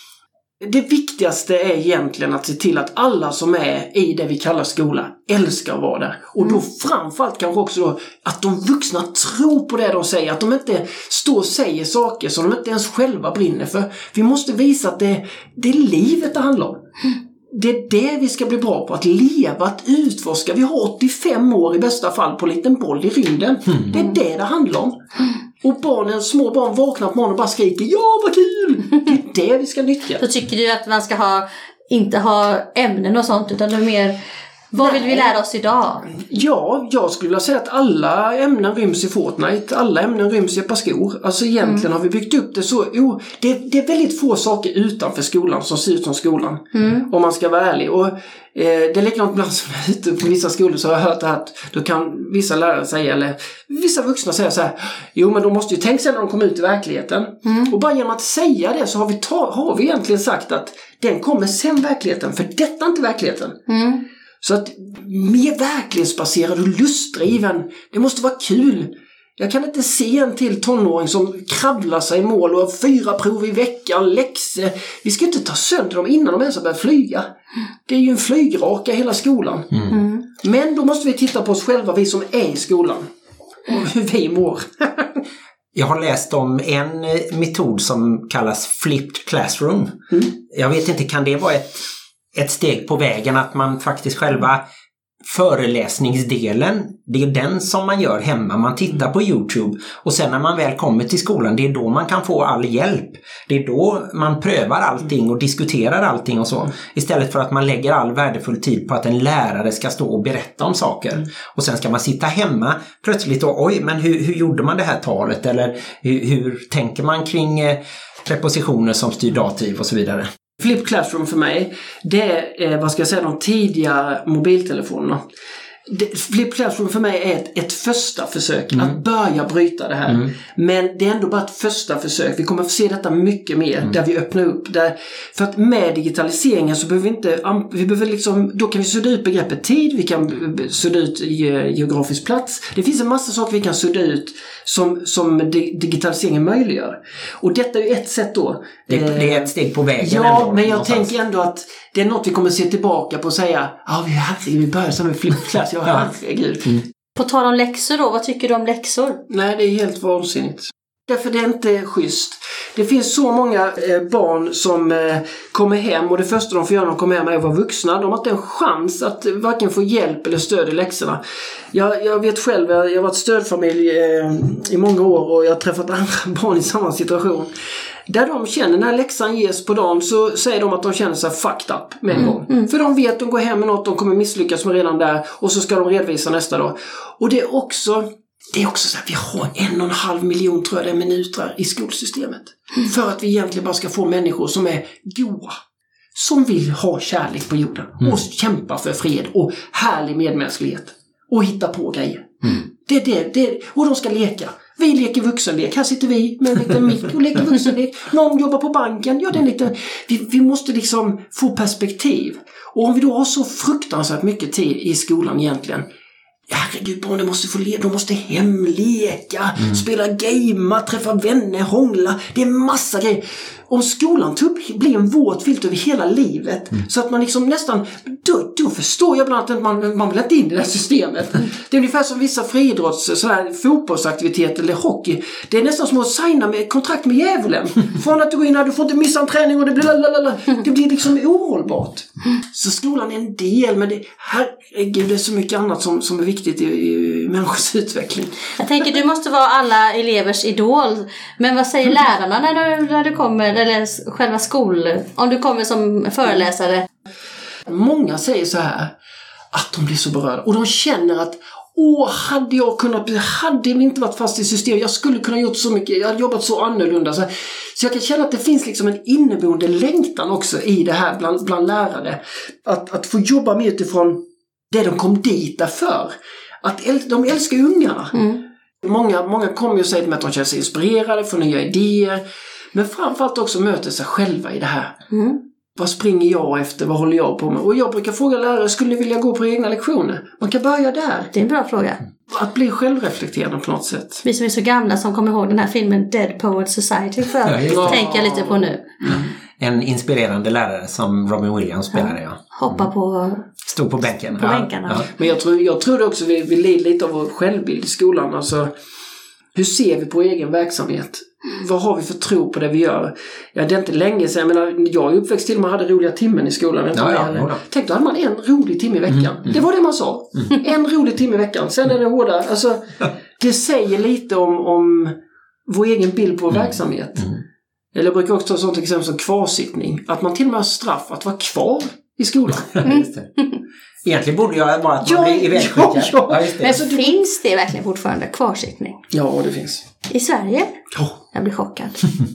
det viktigaste är egentligen att se till att alla som är i det vi kallar skola älskar att vara där. Och då framförallt kanske också då att de vuxna tror på det de säger. Att de inte står och säger saker som de inte ens själva brinner för. Vi måste visa att det är livet det handlar om. Det är det vi ska bli bra på, att leva, att utforska. Vi har 85 år i bästa fall på en liten boll i rymden. Det är det handlar om. Och små barn vaknar på morgonen och bara skriker ja, vad kul! Det är det vi ska nyttja. Så tycker du att man ska inte ha ämnen och sånt, utan det är mer, vad vill vi lära oss idag? Ja, jag skulle vilja säga att alla ämnen ryms i Fortnite. Alla ämnen ryms i ett par skor. Alltså egentligen har vi byggt upp det så. Det är väldigt få saker utanför skolan som ser ut som skolan. Om man ska vara ärlig. Och det är likadant ibland som ute på vissa skolor så har jag hört att då kan vissa lärare säga, eller vissa vuxna säga så här: jo, men de måste ju tänka sig när de kommer ut i verkligheten. Och bara genom att säga det så har vi egentligen sagt att den kommer sen verkligheten. För detta är inte verkligheten. Så att mer verklighetsbaserad och lustdriven, det måste vara kul. Jag kan inte se en till tonåring som krabblar sig i mål och har 4 prov i veckan, läxor. Vi ska inte ta sönder dem innan de ens har börjat flyga. Det är ju en flygraka hela skolan. Men då måste vi titta på oss själva, vi som är i skolan. Och hur vi mår. Jag har läst om en metod som kallas flipped classroom. Jag vet inte, kan det vara ett steg på vägen att man faktiskt själva föreläsningsdelen, det är den som man gör hemma. Man tittar på YouTube och sen när man väl kommer till skolan, det är då man kan få all hjälp. Det är då man prövar allting och diskuterar allting och så. Istället för att man lägger all värdefull tid på att en lärare ska stå och berätta om saker. Och sen ska man sitta hemma plötsligt och oj, men hur gjorde man det här talet? Eller hur tänker man kring prepositioner som styr dativ och så vidare? Flip Classroom för mig, det är, vad ska jag säga, de tidiga mobiltelefonerna. Flip Classroom för mig är ett första försök att börja bryta det här. Men det är ändå bara ett första försök. Vi kommer att få se detta mycket mer där vi öppnar upp. För att med digitaliseringen så behöver vi behöver liksom, då kan vi sudda ut begreppet tid, vi kan sudda ut geografisk plats. Det finns en massa saker vi kan sudda ut som digitaliseringen möjliggör. Och detta är ju ett sätt då. Det är ett steg på vägen. Ja, ändå, men jag någonstans. tänker ändå att det är något vi kommer att se tillbaka på och säga, vi börjar som en flippklass, herregud. På tal om läxor då, vad tycker du om läxor? Nej, det är helt vansinnigt. Därför det är inte schysst. Det finns så många barn som kommer hem och det första de får göra när de kommer hem är att vara vuxna. De har inte en chans att varken få hjälp eller stöd i läxorna. Jag vet själv, jag har varit stödfamilj i många år och jag har träffat andra barn i samma situation. Där de känner, när läxan ges på dagen så säger de att de känner sig fucked up med en gång. För de vet att de går hem med något, de kommer misslyckas med redan där och så ska de redovisa nästa dag. Och det är också så att vi har 1,5 miljon, tror jag det är, minuter i skolsystemet. För att vi egentligen bara ska få människor som är goa. Som vill ha kärlek på jorden. Och kämpa för fred och härlig medmänsklighet. Och hitta på grejer. Och de ska leka. Vi leker vuxenlek. Här sitter vi med en liten mick och leker vuxenlek. Någon jobbar på banken. Ja, det är lite. Vi måste liksom få perspektiv. Och om vi då har så fruktansvärt mycket tid i skolan egentligen. Herregud, barnen måste få leka. De måste hemleka, spela gamea, träffa vänner, hångla. Det är massa grejer. Om skolan blir en våt filt över hela livet så att man liksom nästan, då förstår jag bland annat att man vill inte in i det här systemet. Det är ungefär som vissa friidrotts, fotbollsaktiviteter eller hockey. Det är nästan som att signa med kontrakt med djävulen. Från att du går in här, du får inte missa en träning och det blir liksom ohållbart. Så skolan är en del, men herregud, det är så mycket annat som är viktigt i människors utveckling. Jag tänker, du måste vara alla elevers idol. Men vad säger lärarna när du kommer, eller själva om du kommer som föreläsare? Många säger så här att de blir så berörda och de känner att hade det inte varit fast i systemet, jag skulle kunna gjort så mycket, jag hade jobbat så annorlunda. Så jag kan känna att det finns liksom en inneboende längtan också i det här bland lärare. Att få jobba med utifrån det de kom dit därför. Att de älskar ungarna. Många kommer ju och säger att de känner sig inspirerade, får nya idéer. Men framförallt också möter sig själva i det här. Vad springer jag efter? Vad håller jag på med? Och jag brukar fråga lärare, skulle ni vilja gå på egna lektioner? Man kan börja där. Det är en bra fråga. Att bli självreflekterande på något sätt. Vi som är så gamla som kommer ihåg den här filmen Dead Poets Society tänker jag lite på nu. En inspirerande lärare som Robin Williams spelade, ja. Hoppa på... Stod på bänken. Bänkarna. Ja. Men jag tror också vi lider lite av vår självbild i skolan. Alltså, hur ser vi på egen verksamhet? Vad har vi för tro på det vi gör? Ja, det är inte länge sedan. Jag är uppväxt till man hade roliga timmen i skolan. Tänk, då hade man en rolig timme i veckan. Det var det man sa. En rolig timme i veckan. Sen är det hårda. Alltså, det säger lite om vår egen bild på vår verksamhet. Eller jag brukar också ta sånt exempel som kvarsittning. Att man till och med har straff att vara kvar i skolan. Just det. Egentligen borde jag bara att man blir ivägskickad. Ja. Men så finns det verkligen fortfarande kvarsittning? Ja, det finns. I Sverige? Ja. Jag blir chockad.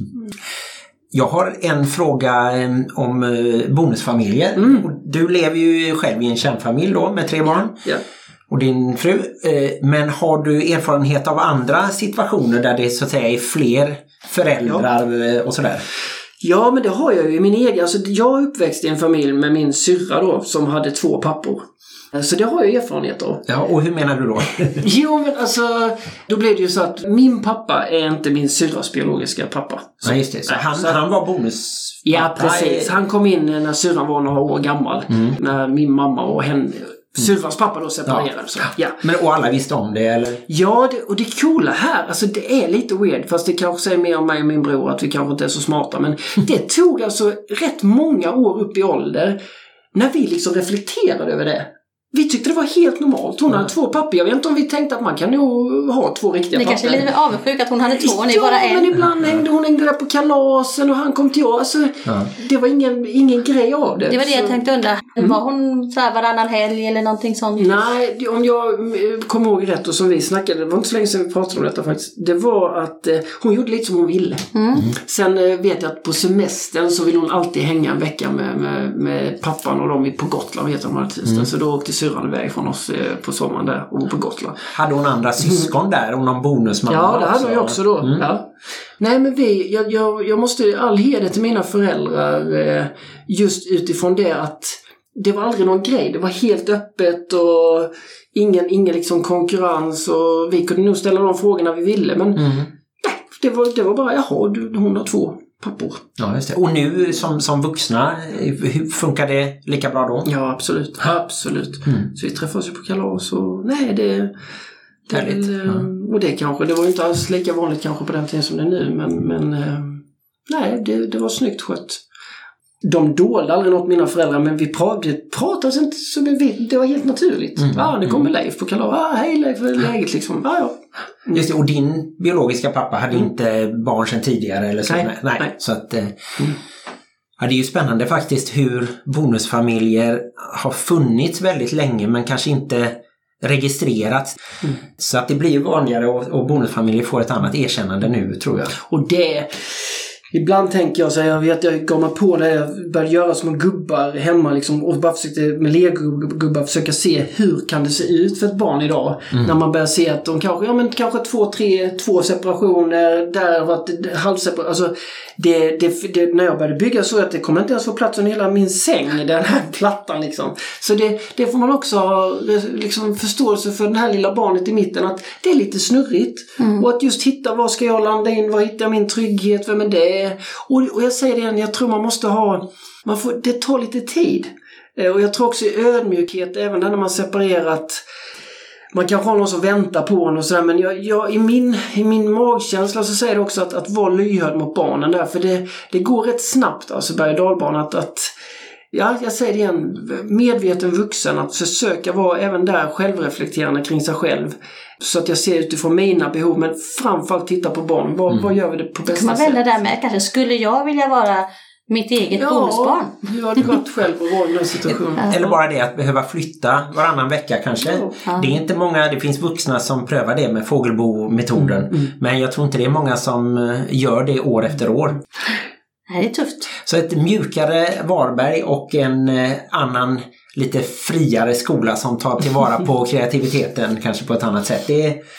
Jag har en fråga om bonusfamiljer. Du lever ju själv i en kärnfamilj då med 3 barn. Ja. Och din fru. Men har du erfarenhet av andra situationer där det så att säga är fler föräldrar och sådär? Ja, men det har jag ju i min egen. Alltså, jag är uppväxt i en familj med min syrra då, som hade 2 pappor. Så det har jag erfarenhet av. Ja, och hur menar du då? Jo, men alltså, då blev det ju så att min pappa är inte min syrras biologiska pappa. Nej, just det. Så han var bonus. Ja, precis. Han kom in när syrran var några år gammal. När min mamma och syrrans pappa då separerade. Ja. Men, och alla visste om det, eller? Ja, och det coola här, alltså det är lite weird, fast det kanske säger mer om mig och min bror att vi kanske inte är så smarta, men det tog alltså rätt många år upp i ålder när vi liksom reflekterade över det. Vi tyckte det var helt normalt. Hon hade 2 pappor. Jag vet inte om vi tänkte att man kan nog ha 2 riktiga pappor. Det kanske är lite avundsjuk att hon hade 2 och ni bara en. Ja, men ibland hängde där på kalasen och han kom till oss. Alltså, det var ingen grej av det. Det var det jag tänkte undra. Var hon så här varannan helg eller någonting sånt? Nej, om jag kommer ihåg rätt och som vi snackade, det var inte så länge sedan vi pratade om detta faktiskt. Det var att hon gjorde lite som hon ville. Sen vet jag att på semestern så vill hon alltid hänga en vecka med pappan och de på Gotland, vet de här så då åkte syrran iväg från oss på sommaren där och på Gotland. Hade hon andra syskon där och någon bonusmamma? Ja, det hade hon ju också då. Ja. Nej, men jag måste all heder till mina föräldrar just utifrån det att det var aldrig någon grej. Det var helt öppet och ingen liksom konkurrens och vi kunde nog ställa de frågorna vi ville, men nej, det var bara, jaha, hon har 2 pappor. Ja, just det. Och nu som vuxna, hur funkar det lika bra då? Ja, absolut. Så vi träffas ju på kalas och nej, det är väl, och det var ju inte alls lika vanligt kanske på den tiden som det är nu, men nej, det var snyggt skött. De dolde aldrig något mina föräldrar, men vi pratade inte så det var helt naturligt. Det kommer Leif på kalas. Hej Leif, hur är läget liksom? Ja. Just det, och din biologiska pappa hade inte barn sedan tidigare eller så? Nej. Så att ja, det är ju spännande faktiskt hur bonusfamiljer har funnits väldigt länge men kanske inte registrerats. Så att det blir ju vanligare och bonusfamiljer får ett annat erkännande nu, tror jag. Och ibland tänker jag så här, jag vet jag gav mig på det, jag började göra små gubbar hemma liksom, och bara försökte med legogubbar försöka se hur kan det se ut för ett barn idag. När man börjar se att de kanske 2 separationer, där har varit halvseparationer. Alltså, det, när jag började bygga så att det kommer inte ens få plats under hela min säng, den här plattan liksom. Så det får man också ha liksom, förståelse för det här lilla barnet i mitten, att det är lite snurrigt. Och att just hitta, var ska jag landa in, var hittar jag min trygghet, vem är det? Och jag säger det igen, jag tror man måste ha, det tar lite tid. Och jag tror också ödmjukhet, även när man separerat, man kanske har någon som väntar på en och sådär, men jag i min magkänsla så säger det också att vara lyhörd mot barnen där, för det går rätt snabbt, alltså berg- och dalbanan, att ja, jag säger det igen, medveten vuxen, att försöka vara även där självreflekterande kring sig själv. Så att jag ser utifrån mina behov, men framförallt titta på barn. Vad gör vi det på bästa sätt? Kan man välja där med? Kanske skulle jag vilja vara mitt eget bonusbarn? Ja, du hade gått själv och var i den situationen. Eller bara det att behöva flytta varannan vecka kanske. Det är inte många, det finns vuxna som prövar det med fågelbo-metoden. Men jag tror inte det är många som gör det år efter år. Det är tufft. Så ett mjukare Varberg och en annan lite friare skola som tar tillvara på kreativiteten kanske på ett annat sätt.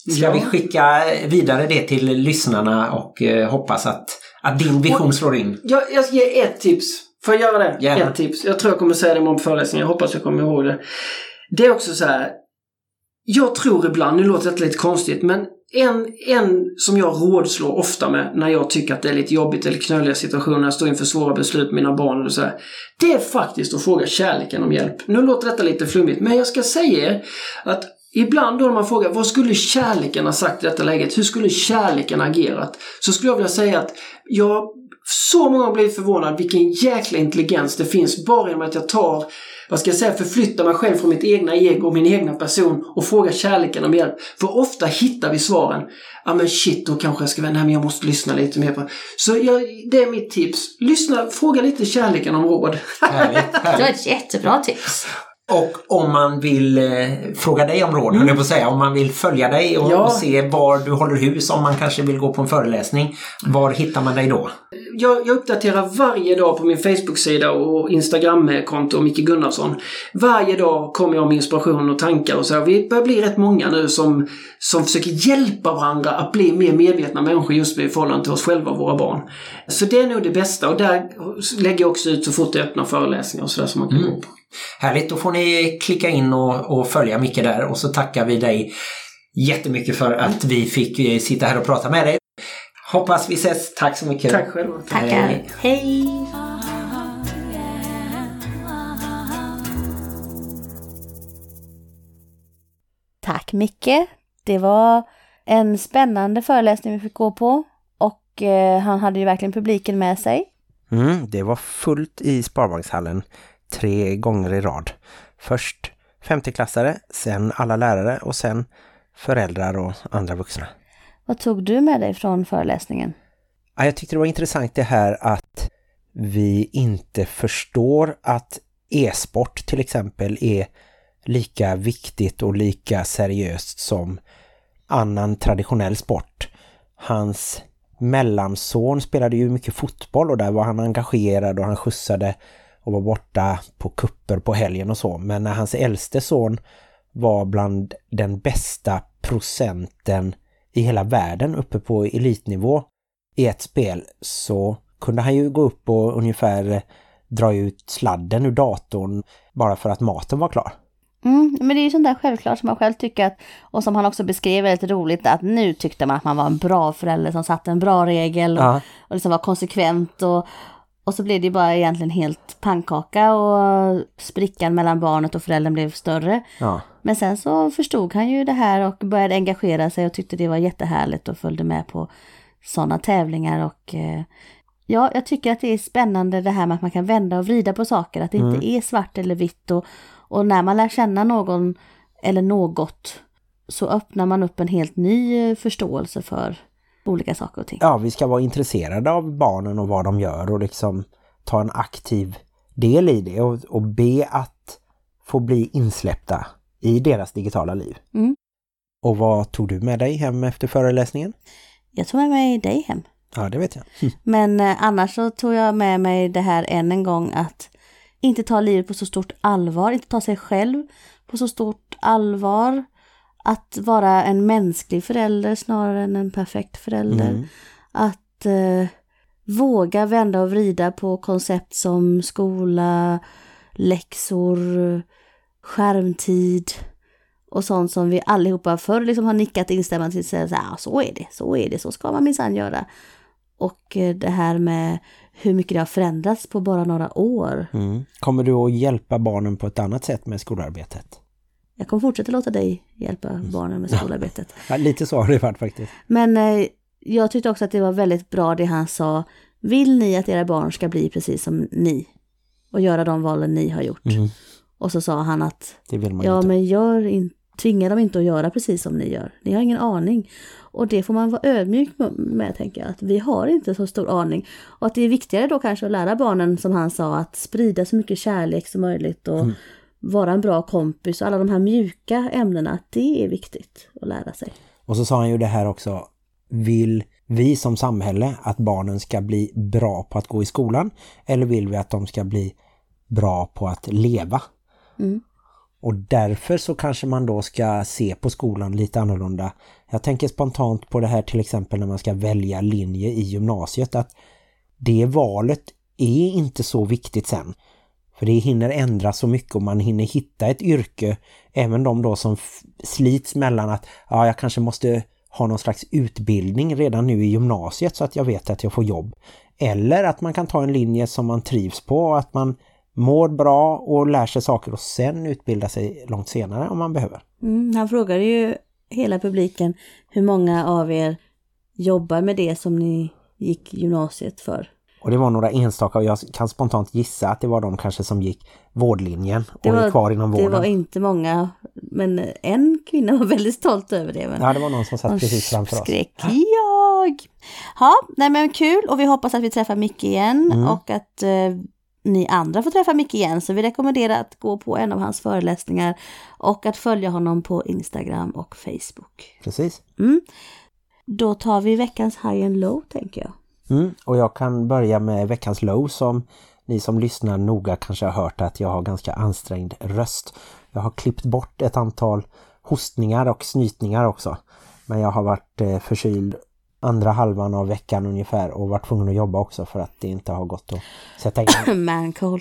Ska vi skicka vidare det till lyssnarna och hoppas att din vision slår in? Jag ger ett tips. Får jag göra det? Gärna. Ett tips. Jag tror jag kommer säga det på föreläsningen. Jag hoppas jag kommer ihåg det. Det är också så här. Jag tror ibland, nu låter det lite konstigt, men en som jag rådslår ofta med när jag tycker att det är lite jobbigt eller knöliga situationer, jag står inför svåra beslut med mina barn och så här, det är faktiskt att fråga kärleken om hjälp. Nu låter detta lite flummigt, men jag ska säga er att ibland då när man frågar vad skulle kärleken ha sagt i detta läget, hur skulle kärleken agerat, så skulle jag vilja säga att jag så många blivit förvånad vilken jäkla intelligens det finns bara genom att jag förflyttar mig själv från mitt egna ego och min egna person och frågar kärleken om hjälp. För ofta hittar vi svaren. Ja men shit, då kanske jag ska vara, nej men jag måste lyssna lite mer på. Så det är mitt tips. Fråga lite kärleken om råd. Härligt. Det var ett jättebra tips. Och om man vill fråga dig om råd, höll jag på att säga, om man vill följa dig och se var du håller hus, om man kanske vill gå på en föreläsning, var hittar man dig då? Jag uppdaterar varje dag på min Facebook-sida och Instagram-konto Micke Gunnarsson. Varje dag kommer jag med inspiration och tankar och så. Vi börjar bli rätt många nu som försöker hjälpa varandra att bli mer medvetna människor just i förhållande till oss själva och våra barn. Så det är nog det bästa, och där lägger jag också ut så fort jag öppnar föreläsningar och sådär som man kan gå på. Härligt, då får ni klicka in och följa Micke där, och så tackar vi dig jättemycket för att vi fick sitta här och prata med dig. Hoppas vi ses. Tack så mycket. Tack själv. Tackar. Hej. Tack Micke. Det var en spännande föreläsning vi fick gå på, och han hade ju verkligen publiken med sig. Det var fullt i Sparbankshallen 3 gånger i rad. Först 50-klassare, sen alla lärare och sen föräldrar och andra vuxna. Vad tog du med dig från föreläsningen? Ja, jag tyckte det var intressant det här att vi inte förstår att e-sport till exempel är lika viktigt och lika seriöst som annan traditionell sport. Hans mellanson spelade ju mycket fotboll, och där var han engagerad och han skjutsade och var borta på kupper på helgen och så. Men när hans äldste son var bland den bästa procenten i hela världen uppe på elitnivå i ett spel, så kunde han ju gå upp och ungefär dra ut sladden ur datorn bara för att maten var klar. Men det är ju sånt där självklart som man själv tycker att, och som han också beskrev väldigt roligt, att nu tyckte man att man var en bra förälder som satte en bra regel och liksom var konsekvent, och så blev det bara egentligen helt pannkaka och sprickan mellan barnet och föräldern blev större. Ja. Men sen så förstod han ju det här och började engagera sig och tyckte det var jättehärligt och följde med på sådana tävlingar. Och ja, jag tycker att det är spännande det här med att man kan vända och vrida på saker, att det inte är svart eller vitt, och när man lär känna någon eller något så öppnar man upp en helt ny förståelse för olika saker och ting. Ja, vi ska vara intresserade av barnen och vad de gör och liksom ta en aktiv del i det och be att få bli insläppta i deras digitala liv. Och vad tog du med dig hem efter föreläsningen? Jag tog med mig dig hem. Ja, det vet jag. Men annars så tog jag med mig det här än en gång, att inte ta livet på så stort allvar, inte ta sig själv på så stort allvar, att vara en mänsklig förälder snarare än en perfekt förälder. Att våga vända och vrida på koncept som skola, läxor, skärmtid och sånt som vi allihopa förr liksom har nickat instämmande till, så här, så är det, så ska man minsann göra. Och det här med hur mycket det har förändrats på bara några år. Kommer du att hjälpa barnen på ett annat sätt med skolarbetet? Jag kommer fortsätta låta dig hjälpa barnen med skolarbetet. Ja, lite så har det varit faktiskt. Men jag tyckte också att det var väldigt bra det han sa. Vill ni att era barn ska bli precis som ni? Och göra de valen ni har gjort? Och så sa han att det vill man inte. Men tvinga dem inte att göra precis som ni gör. Ni har ingen aning. Och det får man vara ödmjuk med, tänker jag. Att vi har inte så stor aning. Och att det är viktigare då kanske att lära barnen, som han sa, att sprida så mycket kärlek som möjligt. Och vara en bra kompis. Och alla de här mjuka ämnena, att det är viktigt att lära sig. Och så sa han ju det här också. Vill vi som samhälle att barnen ska bli bra på att gå i skolan? Eller vill vi att de ska bli bra på att leva? Och därför så kanske man då ska se på skolan lite annorlunda. Jag tänker spontant på det här till exempel när man ska välja linje i gymnasiet, att det valet är inte så viktigt sen. För det hinner ändra så mycket och man hinner hitta ett yrke, även de då som slits mellan att jag kanske måste ha någon slags utbildning redan nu i gymnasiet så att jag vet att jag får jobb. Eller att man kan ta en linje som man trivs på och att man mår bra och lär sig saker och sen utbilda sig långt senare om man behöver. Han frågade ju hela publiken hur många av er jobbar med det som ni gick gymnasiet för. Och det var några enstaka och jag kan spontant gissa att det var de kanske som gick vårdlinjen och är kvar inom vården. Det var inte många, men en kvinna var väldigt stolt över det. Men ja, det var någon som satt precis framför oss. Skrek jag! Ja, nej men kul, och vi hoppas att vi träffar Micke igen och att ni andra får träffa Micke igen. Så vi rekommenderar att gå på en av hans föreläsningar och att följa honom på Instagram och Facebook. Precis. Då tar vi veckans high and low, tänker jag. Och jag kan börja med veckans low, som ni som lyssnar noga kanske har hört att jag har ganska ansträngd röst. Jag har klippt bort ett antal hostningar och snytningar också. Men jag har varit förkyld andra halvan av veckan ungefär och varit tvungen att jobba också för att det inte har gått att sätta in. Man cold.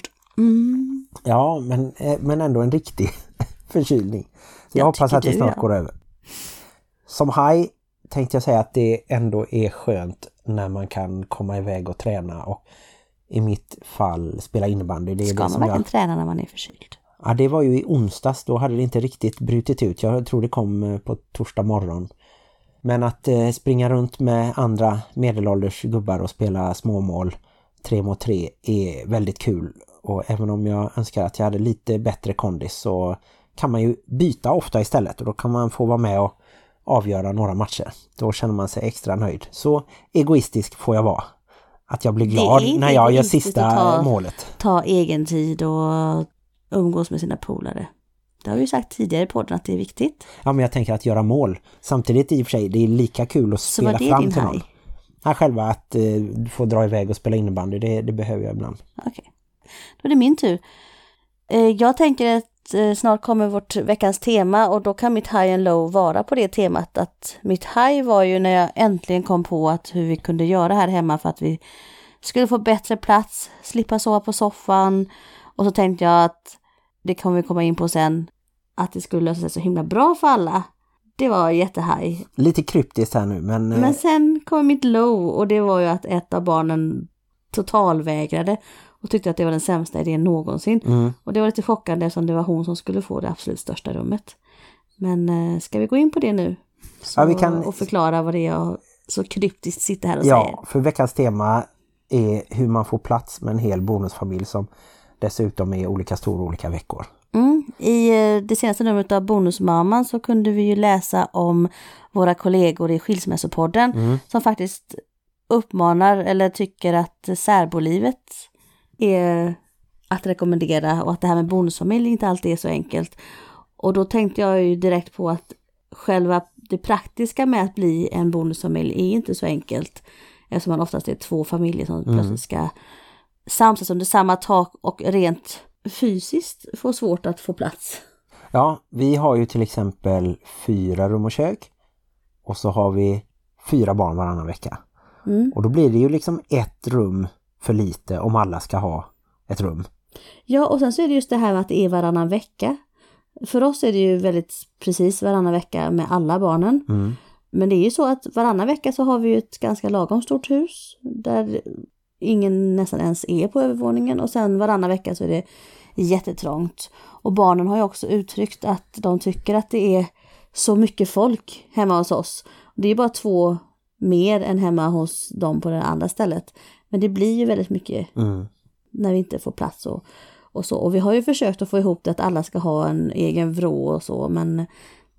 Ja, men ändå en riktig förkylning. Så jag hoppas att det snart går över. Som high tänkte jag säga att det ändå är skönt när man kan komma iväg och träna och i mitt fall spela innebandy. Det är ska det som man verkligen träna när man är förkyld? Ja, det var ju i onsdags. Då hade det inte riktigt brutit ut. Jag tror det kom på torsdag morgon. Men att springa runt med andra medelålders gubbar och spela småmål 3 mot 3 är väldigt kul. Och även om jag önskar att jag hade lite bättre kondis så kan man ju byta ofta istället. Och då kan man få vara med och avgöra några matcher. Då känner man sig extra nöjd. Så egoistisk får jag vara. Att jag blir glad när jag gör sista målet. Ta egen tid och umgås med sina polare. Det har vi ju sagt tidigare i podden att det är viktigt. Ja, men jag tänker att göra mål. Samtidigt i och för sig, det är lika kul att spela fram till någon. Ja, själva att få dra iväg och spela innebandy, det behöver jag ibland. Okej. Då är det min tur. Jag tänker att snart kommer vårt veckans tema och då kan mitt high and low vara på det temat. Att mitt high var ju när jag äntligen kom på att hur vi kunde göra här hemma för att vi skulle få bättre plats, slippa sova på soffan. Och så tänkte jag att det kommer vi komma in på sen, att det skulle lösa sig så himla bra för alla. Det var jättehaj. Lite kryptiskt här nu, men... Men sen kom mitt low och det var ju att ett av barnen totalvägrade och tyckte att det var den sämsta idén någonsin. Och det var lite chockande eftersom det var hon som skulle få det absolut största rummet. Men ska vi gå in på det nu? Så, ja, vi kan... Och förklara vad det är jag så kryptiskt sitter här och säger. Ja, för veckans tema är hur man får plats med en hel bonusfamilj som dessutom är olika stor olika veckor. I det senaste numret av Bonusmamman så kunde vi ju läsa om våra kollegor i Skilsmässopodden som faktiskt uppmanar eller tycker att särbolivet är att rekommendera och att det här med bonusfamilj inte alltid är så enkelt. Och då tänkte jag ju direkt på att själva det praktiska med att bli en bonusfamilj är inte så enkelt eftersom man oftast är 2 familjer som plötsligt ska samsas under samma tak och rent fysiskt får svårt att få plats. Ja, vi har ju till exempel 4 rum och kök och så har vi 4 barn varannan vecka. Och då blir det ju liksom ett rum för lite om alla ska ha ett rum. Ja, och sen så är det just det här med att det är varannan vecka. För oss är det ju väldigt precis varannan vecka med alla barnen. Men det är ju så att varannan vecka så har vi ju ett ganska lagom stort hus där ingen nästan ens är på övervåningen och sen varannan vecka så är det jättetrångt. Och barnen har ju också uttryckt att de tycker att det är så mycket folk hemma hos oss. Det är bara 2 mer än hemma hos dem på det andra stället. Men det blir ju väldigt mycket när vi inte får plats och så. Och vi har ju försökt att få ihop det att alla ska ha en egen vrå och så, men...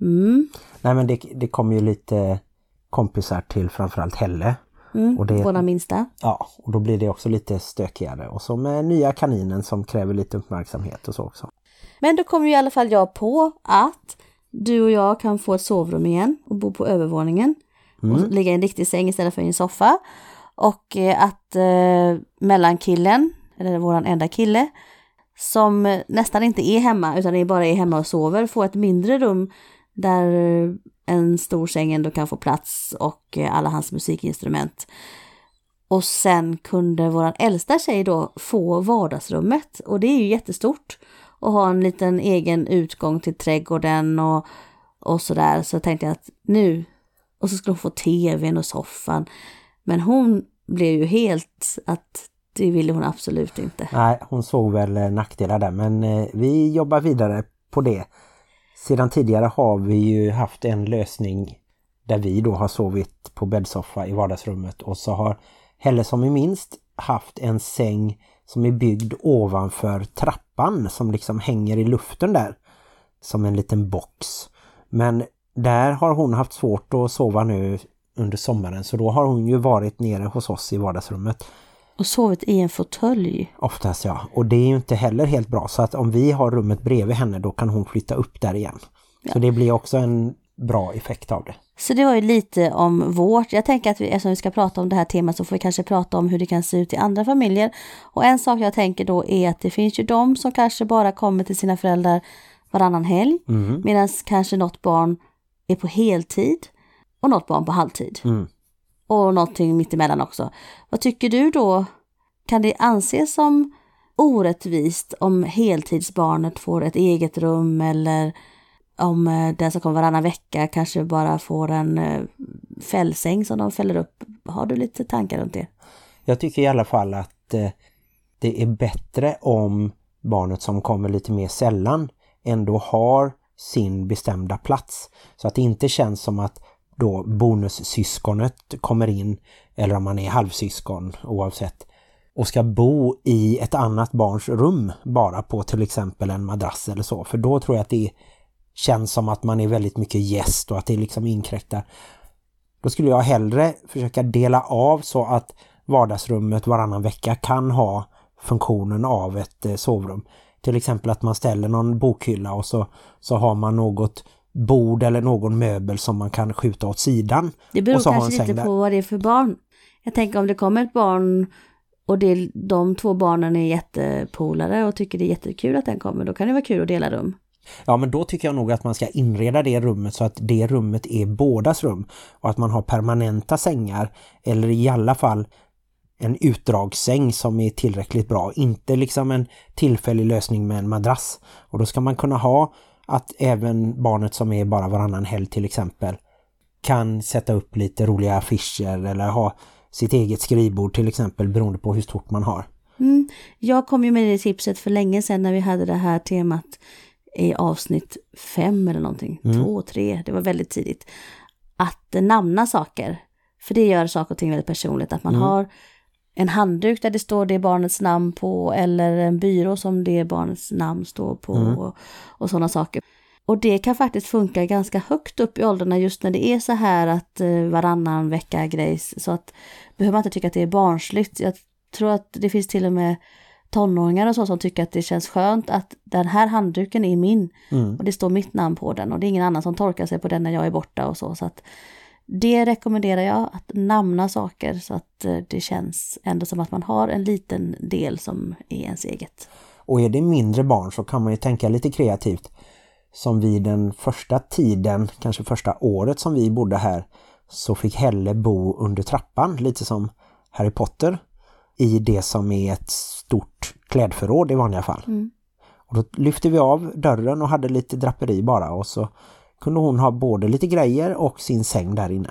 Nej, men det kommer ju lite kompisar till framförallt Helle. Och det, våra minsta. Ja, och då blir det också lite stökigare. Och så med nya kaninen som kräver lite uppmärksamhet och så också. Men då kommer ju i alla fall jag på att du och jag kan få ett sovrum igen och bo på övervåningen. Och ligga i en riktig säng istället för i en soffa. Och att mellankillen, eller våran enda kille, som nästan inte är hemma utan bara är hemma och sover få ett mindre rum där en stor säng ändå kan få plats och alla hans musikinstrument. Och sen kunde våran äldsta tjej då få vardagsrummet. Och det är ju jättestort. Och ha en liten egen utgång till trädgården och sådär. Så tänkte jag att nu... Och så skulle hon få tvn och soffan. Men hon blev ju helt att det ville hon absolut inte. Nej, hon såg väl nackdelar där. Men vi jobbar vidare på det. Sedan tidigare har vi ju haft en lösning där vi då har sovit på bäddsoffa i vardagsrummet. Och så har Helle som är minst haft en säng som är byggd ovanför trappan som liksom hänger i luften där som en liten box. Men där har hon haft svårt att sova nu under sommaren så då har hon ju varit nere hos oss i vardagsrummet. Och sovit i en fåtölj. Oftast ja. Och det är ju inte heller helt bra så att om vi har rummet bredvid henne då kan hon flytta upp där igen. Ja. Så det blir också en bra effekt av det. Så det var ju lite om vårt. Jag tänker att eftersom vi ska prata om det här temat så får vi kanske prata om hur det kan se ut i andra familjer. Och en sak jag tänker då är att det finns ju de som kanske bara kommer till sina föräldrar varannan helg. Medan kanske något barn är på heltid och något barn på halvtid. Och någonting mittemellan också. Vad tycker du då? Kan det anses som orättvist om heltidsbarnet får ett eget rum eller om den som kommer varannan vecka kanske bara får en fällsäng som de fäller upp? Har du lite tankar runt det? Jag tycker i alla fall att det är bättre om barnet som kommer lite mer sällan ändå har sin bestämda plats. Så att det inte känns som att då bonussyskonet kommer in eller om man är halvsyskon oavsett och ska bo i ett annat barns rum bara på till exempel en madrass eller så. För då tror jag att det känns som att man är väldigt mycket gäst och att det liksom inkräktar. Då skulle jag hellre försöka dela av så att vardagsrummet varannan vecka kan ha funktionen av ett sovrum. Till exempel att man ställer någon bokhylla och så har man något bord eller någon möbel som man kan skjuta åt sidan. Det beror och så kanske lite på vad det är för barn. Jag tänker om det kommer ett barn och de två barnen är jättepolare och tycker det är jättekul att den kommer, då kan det vara kul att dela rum. Ja, men då tycker jag nog att man ska inreda det rummet så att det rummet är bådas rum och att man har permanenta sängar eller i alla fall en utdragssäng som är tillräckligt bra. Inte liksom en tillfällig lösning med en madrass. Och då ska man kunna ha att även barnet som är bara varannan helg till exempel kan sätta upp lite roliga affischer eller ha sitt eget skrivbord till exempel beroende på hur stort man har. Jag kom ju med det tipset för länge sedan när vi hade det här temat i avsnitt 5 eller någonting. 2, 3, det var väldigt tidigt. Att namna saker. För det gör saker och ting väldigt personligt. Att man har en handduk där det står det barnets namn på eller en byrå som det barnets namn står på och sådana saker. Och det kan faktiskt funka ganska högt upp i åldrarna just när det är så här att varannan vecka grejs. Så att behöver man inte tycka att det är barnsligt. Jag tror att det finns till och med tonåringar och så som tycker att det känns skönt att den här handduken är min och det står mitt namn på den och det är ingen annan som torkar sig på den när jag är borta och så att det rekommenderar jag, att namna saker så att det känns ändå som att man har en liten del som är ens eget. Och är det mindre barn så kan man ju tänka lite kreativt. Som vid den första tiden, kanske första året som vi bodde här, så fick Helle bo under trappan, lite som Harry Potter, i det som är ett stort klädförråd i vanliga fall. Och då lyfte vi av dörren och hade lite draperi bara och så kunde hon ha både lite grejer och sin säng där inne.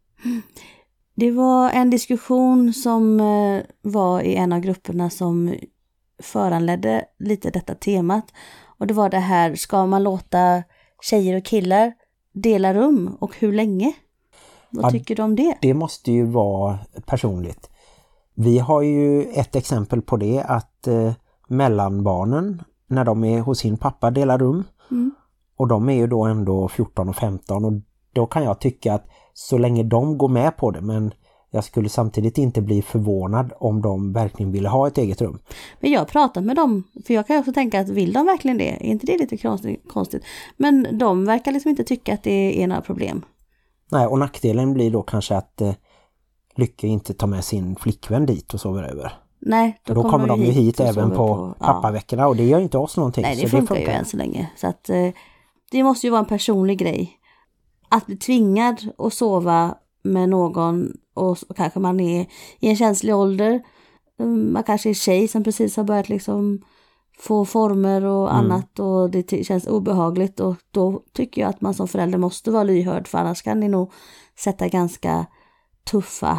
Det var en diskussion som var i en av grupperna som föranledde lite detta temat. Och det var det här, ska man låta tjejer och killar dela rum och hur länge? Vad tycker du om det? Det måste ju vara personligt. Vi har ju ett exempel på det att mellanbarnen när de är hos sin pappa delar rum och de är ju då ändå 14 och 15 och då kan jag tycka att så länge de går med på det, men jag skulle samtidigt inte bli förvånad om de verkligen ville ha ett eget rum. Men jag har pratat med dem, för jag kan också tänka att vill de verkligen det? Är inte det lite konstigt? Men de verkar liksom inte tycka att det är några problem. Nej, och nackdelen blir då kanske att Lycke inte tar med sin flickvän dit och sover över. Nej, då kommer de ju hit även på pappaveckorna och det gör inte oss någonting. Nej, det funkar ju än så länge. Så att det måste ju vara en personlig grej. Att bli tvingad att sova med någon och kanske man är i en känslig ålder. Man kanske är tjej som precis har börjat liksom få former och annat och det känns obehagligt och då tycker jag att man som förälder måste vara lyhörd för annars kan ni nog sätta ganska tuffa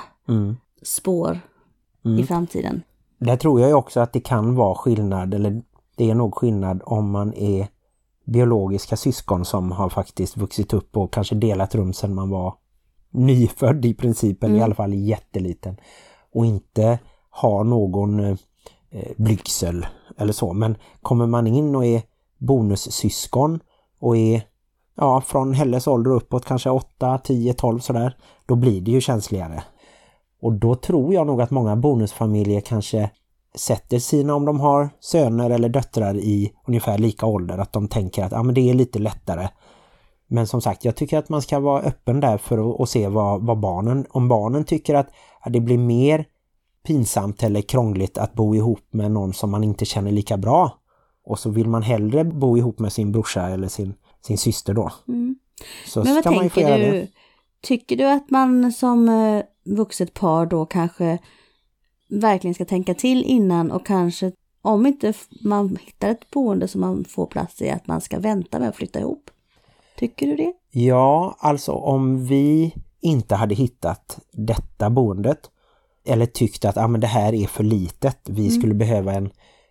spår i framtiden. Där tror jag också att det kan vara skillnad eller det är nog skillnad om man är biologiska syskon som har faktiskt vuxit upp och kanske delat rum sedan man var nyfödd i princip eller i alla fall jätteliten och inte har någon blygsel eller så. Men kommer man in och är bonussyskon och är från Helles ålder uppåt kanske 8, 10, 12 sådär, då blir det ju känsligare. Och då tror jag nog att många bonusfamiljer kanske sätter sina, om de har söner eller döttrar i ungefär lika ålder, att de tänker att men det är lite lättare. Men som sagt, jag tycker att man ska vara öppen där för att se vad barnen, om barnen tycker att det blir mer pinsamt eller krångligt att bo ihop med någon som man inte känner lika bra. Och så vill man hellre bo ihop med sin brorsa eller sin syster då. Så men vad ska man ju få tänker göra du? det. Tycker du att man som vuxet par då kanske verkligen ska tänka till innan och kanske om inte man hittar ett boende som man får plats i att man ska vänta med att flytta ihop? Tycker du det? Ja, alltså om vi inte hade hittat detta boendet eller tyckte att men det här är för litet, vi skulle behöva en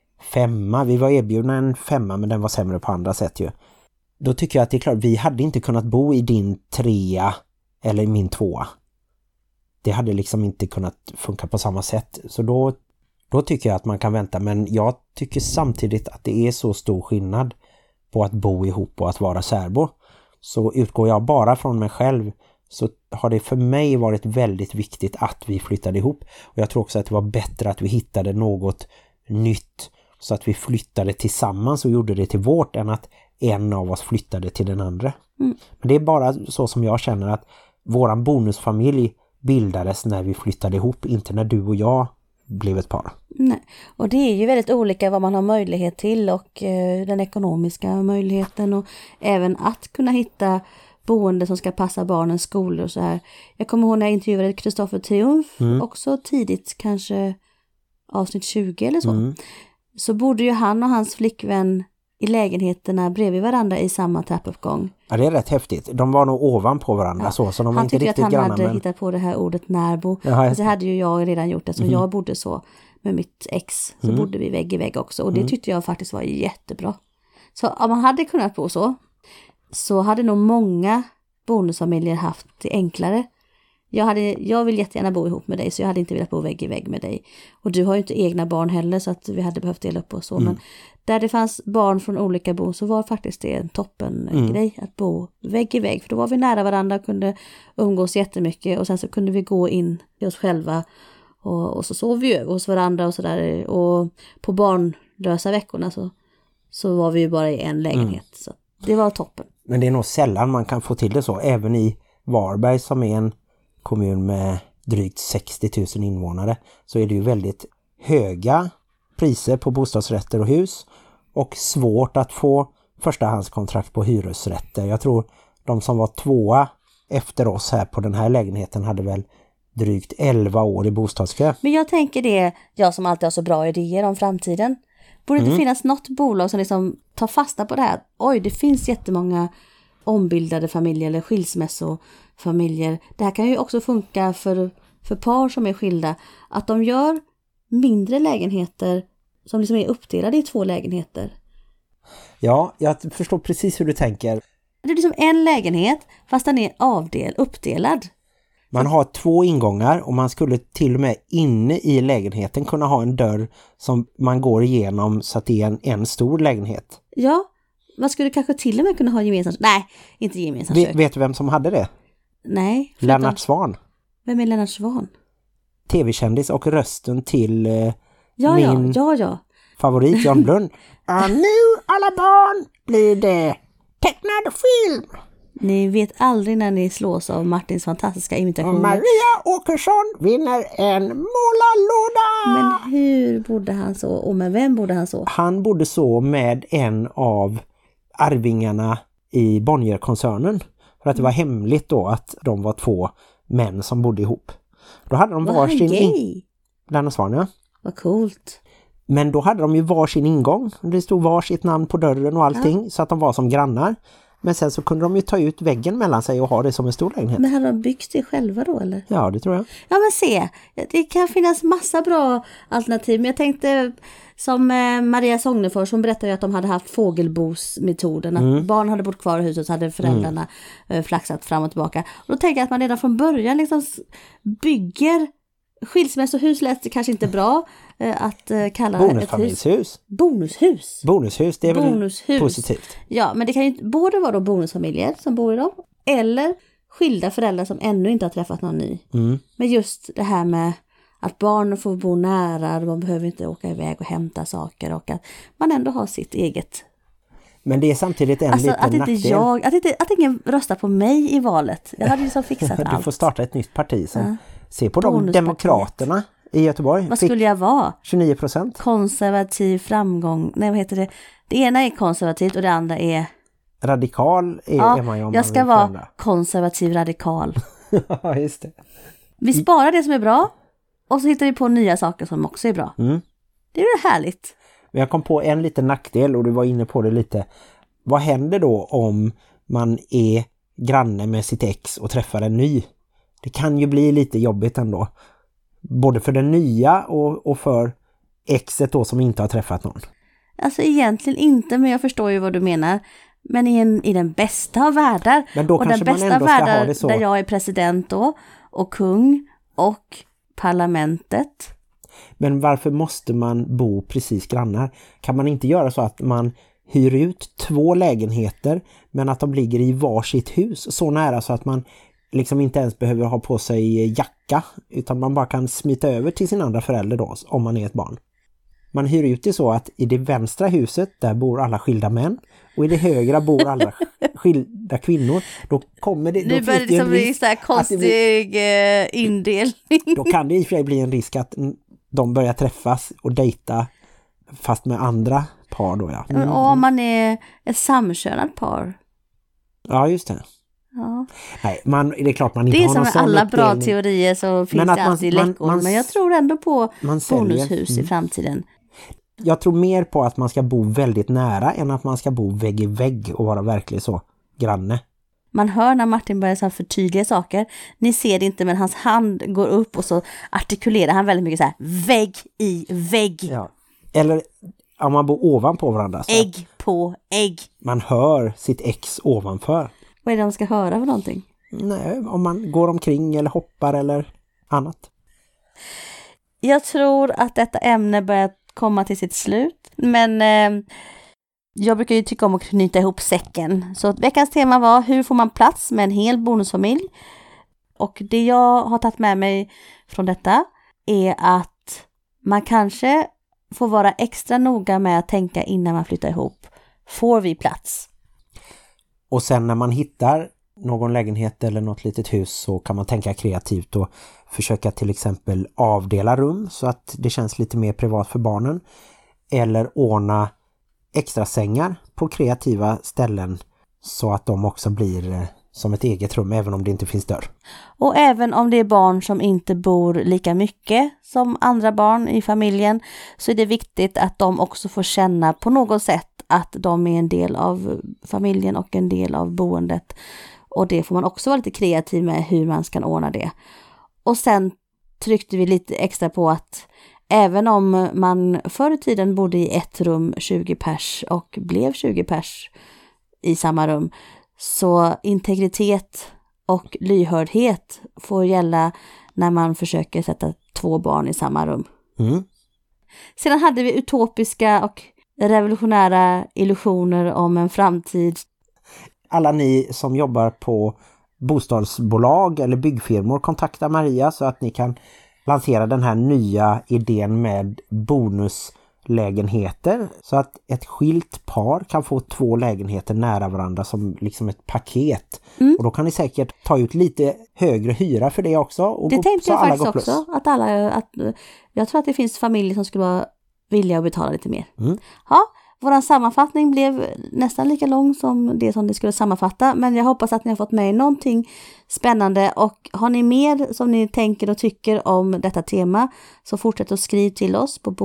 5. Vi var erbjudna en 5 men den var sämre på andra sätt ju. Då tycker jag att det är klart, vi hade inte kunnat bo i din 3 eller min 2. Det hade liksom inte kunnat funka på samma sätt. Så då tycker jag att man kan vänta. Men jag tycker samtidigt att det är så stor skillnad på att bo ihop och att vara särbo. Så utgår jag bara från mig själv så har det för mig varit väldigt viktigt att vi flyttade ihop. Och jag tror också att det var bättre att vi hittade något nytt så att vi flyttade tillsammans och gjorde det till vårt än att en av oss flyttade till den andra. Men det är bara så som jag känner att våran bonusfamilj bildades när vi flyttade ihop, inte när du och jag blev ett par. Nej. Och det är ju väldigt olika vad man har möjlighet till och den ekonomiska möjligheten och även att kunna hitta boende som ska passa barnens skolor och så här. Jag kommer ihåg när jag intervjuade Kristoffer Triumf också tidigt, kanske avsnitt 20 eller så. Så bodde ju han och hans flickvän i lägenheterna bredvid varandra i samma trappuppgång. Ja, det är rätt häftigt. De var nog ovanpå varandra så de var inte riktigt grannar. Han tyckte att han hade hittat på det här ordet närbo. Så hade ju jag redan gjort det, så jag bodde så med mitt ex. Så bodde vi vägg i vägg också och det tyckte jag faktiskt var jättebra. Så om man hade kunnat bo så hade nog många bonusfamiljer haft det enklare. Jag vill jättegärna bo ihop med dig så jag hade inte velat bo vägg i vägg med dig. Och du har ju inte egna barn heller så att vi hade behövt dela upp oss så. Men där det fanns barn från olika bo så var faktiskt det en toppen grej att bo vägg i vägg. För då var vi nära varandra och kunde umgås jättemycket och sen så kunde vi gå in i oss själva och så sov vi hos varandra och sådär. Och på barnlösa veckorna så var vi ju bara i en lägenhet. Så det var toppen. Men det är nog sällan man kan få till det så. Även i Varberg som är en kommun med drygt 60 000 invånare så är det ju väldigt höga priser på bostadsrätter och hus och svårt att få förstahandskontrakt på hyresrätter. Jag tror de som var 2 efter oss här på den här lägenheten hade väl drygt 11 år i bostadskö. Men jag tänker det, jag som alltid har så bra idéer om framtiden. Borde det finnas något bolag som liksom tar fasta på det här? Oj, det finns jättemånga ombildade familjer eller skilsmässofamiljer. Det här kan ju också funka för par som är skilda. Att de gör mindre lägenheter som liksom är uppdelade i 2 lägenheter. Ja, jag förstår precis hur du tänker. Det är liksom en lägenhet fast den är uppdelad. Man har 2 ingångar och man skulle till och med inne i lägenheten kunna ha en dörr som man går igenom så att det är en stor lägenhet. Ja, man skulle kanske till och med kunna ha gemensamt. Nej, inte gemensamt kök. Vet du vem som hade det? Nej. Lennart Swahn. Vem är Lennart Swahn? TV-kändis och rösten till min favorit Jan Blund. Och nu alla barn blir det tecknad film. Ni vet aldrig när ni slås av Martins fantastiska imitationer. Maria Åkesson vinner en målarlåda! Men hur bodde han så? Och med vem bodde han så? Han bodde så med en av arvingarna i Bonnier-koncernen. För att det var hemligt då att de var 2 män som bodde ihop. Då hade de varsin... Bland Svan, ja. Vad coolt. Men då hade de ju varsin ingång. Det stod varsitt namn på dörren och allting. Så att de var som grannar. Men sen så kunde de ju ta ut väggen mellan sig och ha det som en stor lägenhet. Men hade de byggt det själva då eller? Ja, det tror jag. Ja men se, det kan finnas massa bra alternativ. Men jag tänkte som Maria Sognefors, hon berättade ju att de hade haft fågelbosmetoden. Att barn hade bott kvar i huset så hade föräldrarna flaxat fram och tillbaka. Och då tänker jag att man redan från början liksom bygger skilsmässohus lät det kanske inte bra att kalla bonusfamiljshus. Bonushus. Bonus, det är väl positivt. Ja, men det kan ju både vara då bonusfamiljer som bor i dem eller skilda föräldrar som ännu inte har träffat någon ny. Men just det här med att barnen får bo nära, man behöver inte åka iväg och hämta saker och att man ändå har sitt eget. Men det är samtidigt en liten nackdel. Att ingen röstar på mig i valet. Jag hade ju så fixat allt. Du får starta ett nytt parti som ser på de demokraterna i Göteborg. Vad skulle jag vara? 29%. Konservativ framgång. Nej, vad heter det? Det ena är konservativt och det andra är... Radikal är man ju om jag ska vara konservativ radikal. Ja, just det. Vi sparar det som är bra och så hittar vi på nya saker som också är bra. Det är ju härligt. Men jag kom på en liten nackdel och du var inne på det lite. Vad händer då om man är granne med sitt ex och träffar en ny? Det kan ju bli lite jobbigt ändå. Både för den nya och för exet då som inte har träffat någon. Alltså egentligen inte, men jag förstår ju vad du menar. Men i den bästa av världar. Men då och den bästa av världar där jag är president då och kung och parlamentet. Men varför måste man bo precis grannar? Kan man inte göra så att man hyr ut 2 lägenheter men att de ligger i varsitt hus så nära så att man liksom inte ens behöver ha på sig jacka utan man bara kan smita över till sin andra förälder då om man är ett barn. Man hyr ut det så att i det vänstra huset där bor alla skilda män och i det högra bor alla skilda kvinnor. Då kommer det... Nu börjar det liksom bli så här konstig indelning. Då kan det i och för sig bli en risk att de börjar träffas och dejta fast med andra par då, ja. Om man är ett samkönat par. Ja, just det. Ja. Nej, det är klart man inte har någon sån uppdelning. Det är som alla bra teorier så finns det alltid läckor. Men jag tror ändå på bonushus i framtiden. Jag tror mer på att man ska bo väldigt nära än att man ska bo vägg i vägg och vara verkligen så granne. Man hör när Martin börjar så här förtydliga saker. Ni ser det inte men hans hand går upp och så artikulerar han väldigt mycket så här vägg i vägg. Ja. Eller om man bor ovanpå varandra. Så ägg på ägg. Man hör sitt ex ovanför. Vad är det de ska höra för någonting? Nej, om man går omkring eller hoppar eller annat. Jag tror att detta ämne börjar komma till sitt slut. Men jag brukar ju tycka om att knyta ihop säcken. Så veckans tema var hur får man plats med en hel bonusfamilj? Och det jag har tagit med mig från detta är att man kanske får vara extra noga med att tänka innan man flyttar ihop. Får vi plats? Och sen när man hittar någon lägenhet eller något litet hus så kan man tänka kreativt och försöka till exempel avdela rum så att det känns lite mer privat för barnen. Eller ordna extra sängar på kreativa ställen så att de också blir som ett eget rum även om det inte finns dörr. Och även om det är barn som inte bor lika mycket som andra barn i familjen så är det viktigt att de också får känna på något sätt att de är en del av familjen och en del av boendet. Och det får man också vara lite kreativ med hur man ska ordna det. Och sen tryckte vi lite extra på att även om man förr i tiden bodde i ett rum 20 pers och blev 20 pers i samma rum så integritet och lyhördhet får gälla när man försöker sätta 2 barn i samma rum. Sedan hade vi utopiska och revolutionära illusioner om en framtid. Alla ni som jobbar på bostadsbolag eller byggfirmor, kontakta Maria så att ni kan lansera den här nya idén med bonus lägenheter så att ett skilt par kan få 2 lägenheter nära varandra som liksom ett paket. Och då kan ni säkert ta ut lite högre hyra för det också. Och det tänkte jag faktiskt också. Jag tror att det finns familjer som skulle vara villiga att betala lite mer. Ja, vår sammanfattning blev nästan lika lång som det skulle sammanfatta, men jag hoppas att ni har fått med någonting spännande, och har ni mer som ni tänker och tycker om detta tema så fortsätt att skriva till oss på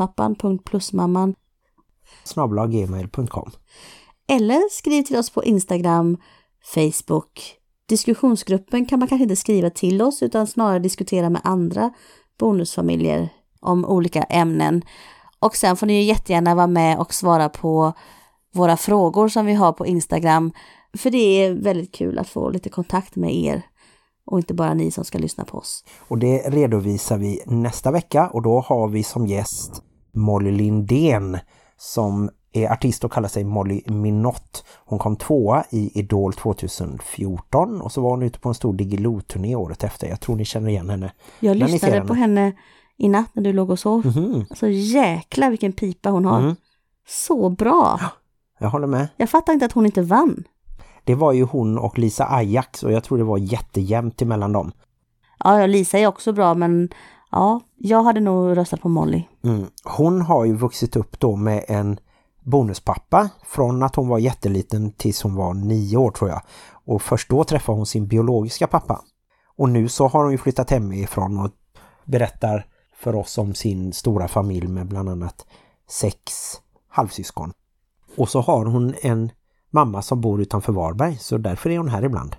bonuspappan.plusmamman@gmail.com eller skriv till oss på Instagram, Facebook. Diskussionsgruppen kan man kanske inte skriva till oss utan snarare diskutera med andra bonusfamiljer om olika ämnen. Och sen får ni ju jättegärna vara med och svara på våra frågor som vi har på Instagram. För det är väldigt kul att få lite kontakt med er. Och inte bara ni som ska lyssna på oss. Och det redovisar vi nästa vecka. Och då har vi som gäst Molly Lindén som är artist och kallar sig Molly Minott. Hon kom 2 i Idol 2014. Och så var hon ute på en stor Diggiloo-turné året efter. Jag tror ni känner igen henne. Jag lyssnade på henne i natt när du låg och sov. Alltså jäklar vilken pipa hon har. Så bra. Ja, jag håller med. Jag fattar inte att hon inte vann. Det var ju hon och Lisa Ajax och jag tror det var jättejämnt emellan dem. Ja, Lisa är också bra, men ja, jag hade nog röstat på Molly. Hon har ju vuxit upp då med en bonuspappa från att hon var jätteliten tills hon var 9 år tror jag. Och först då träffade hon sin biologiska pappa. Och nu så har hon ju flyttat hemifrån och berättar för oss om sin stora familj med bland annat 6 halvsyskon. Och så har hon en mamma som bor utanför Varberg, så därför är hon här ibland.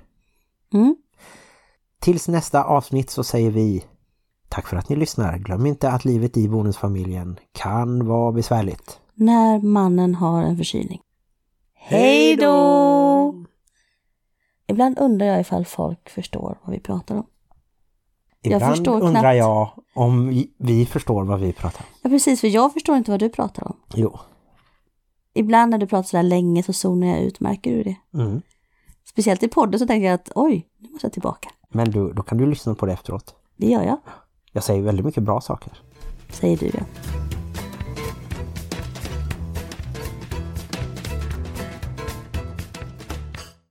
Tills nästa avsnitt så säger vi tack för att ni lyssnar. Glöm inte att livet i bonusfamiljen kan vara besvärligt. När mannen har en förkylning. Hej då! Ibland undrar jag ifall folk förstår vad vi pratar om. Ibland undrar jag om vi förstår vad vi pratar om. Ja, precis, för jag förstår inte vad du pratar om. Jo. Ibland när du pratar så där länge så zonar jag ut, märker du det? Speciellt i podden så tänker jag att oj, nu måste jag tillbaka. Men då kan du lyssna på det efteråt. Det gör jag. Jag säger väldigt mycket bra saker. Säger du, ja.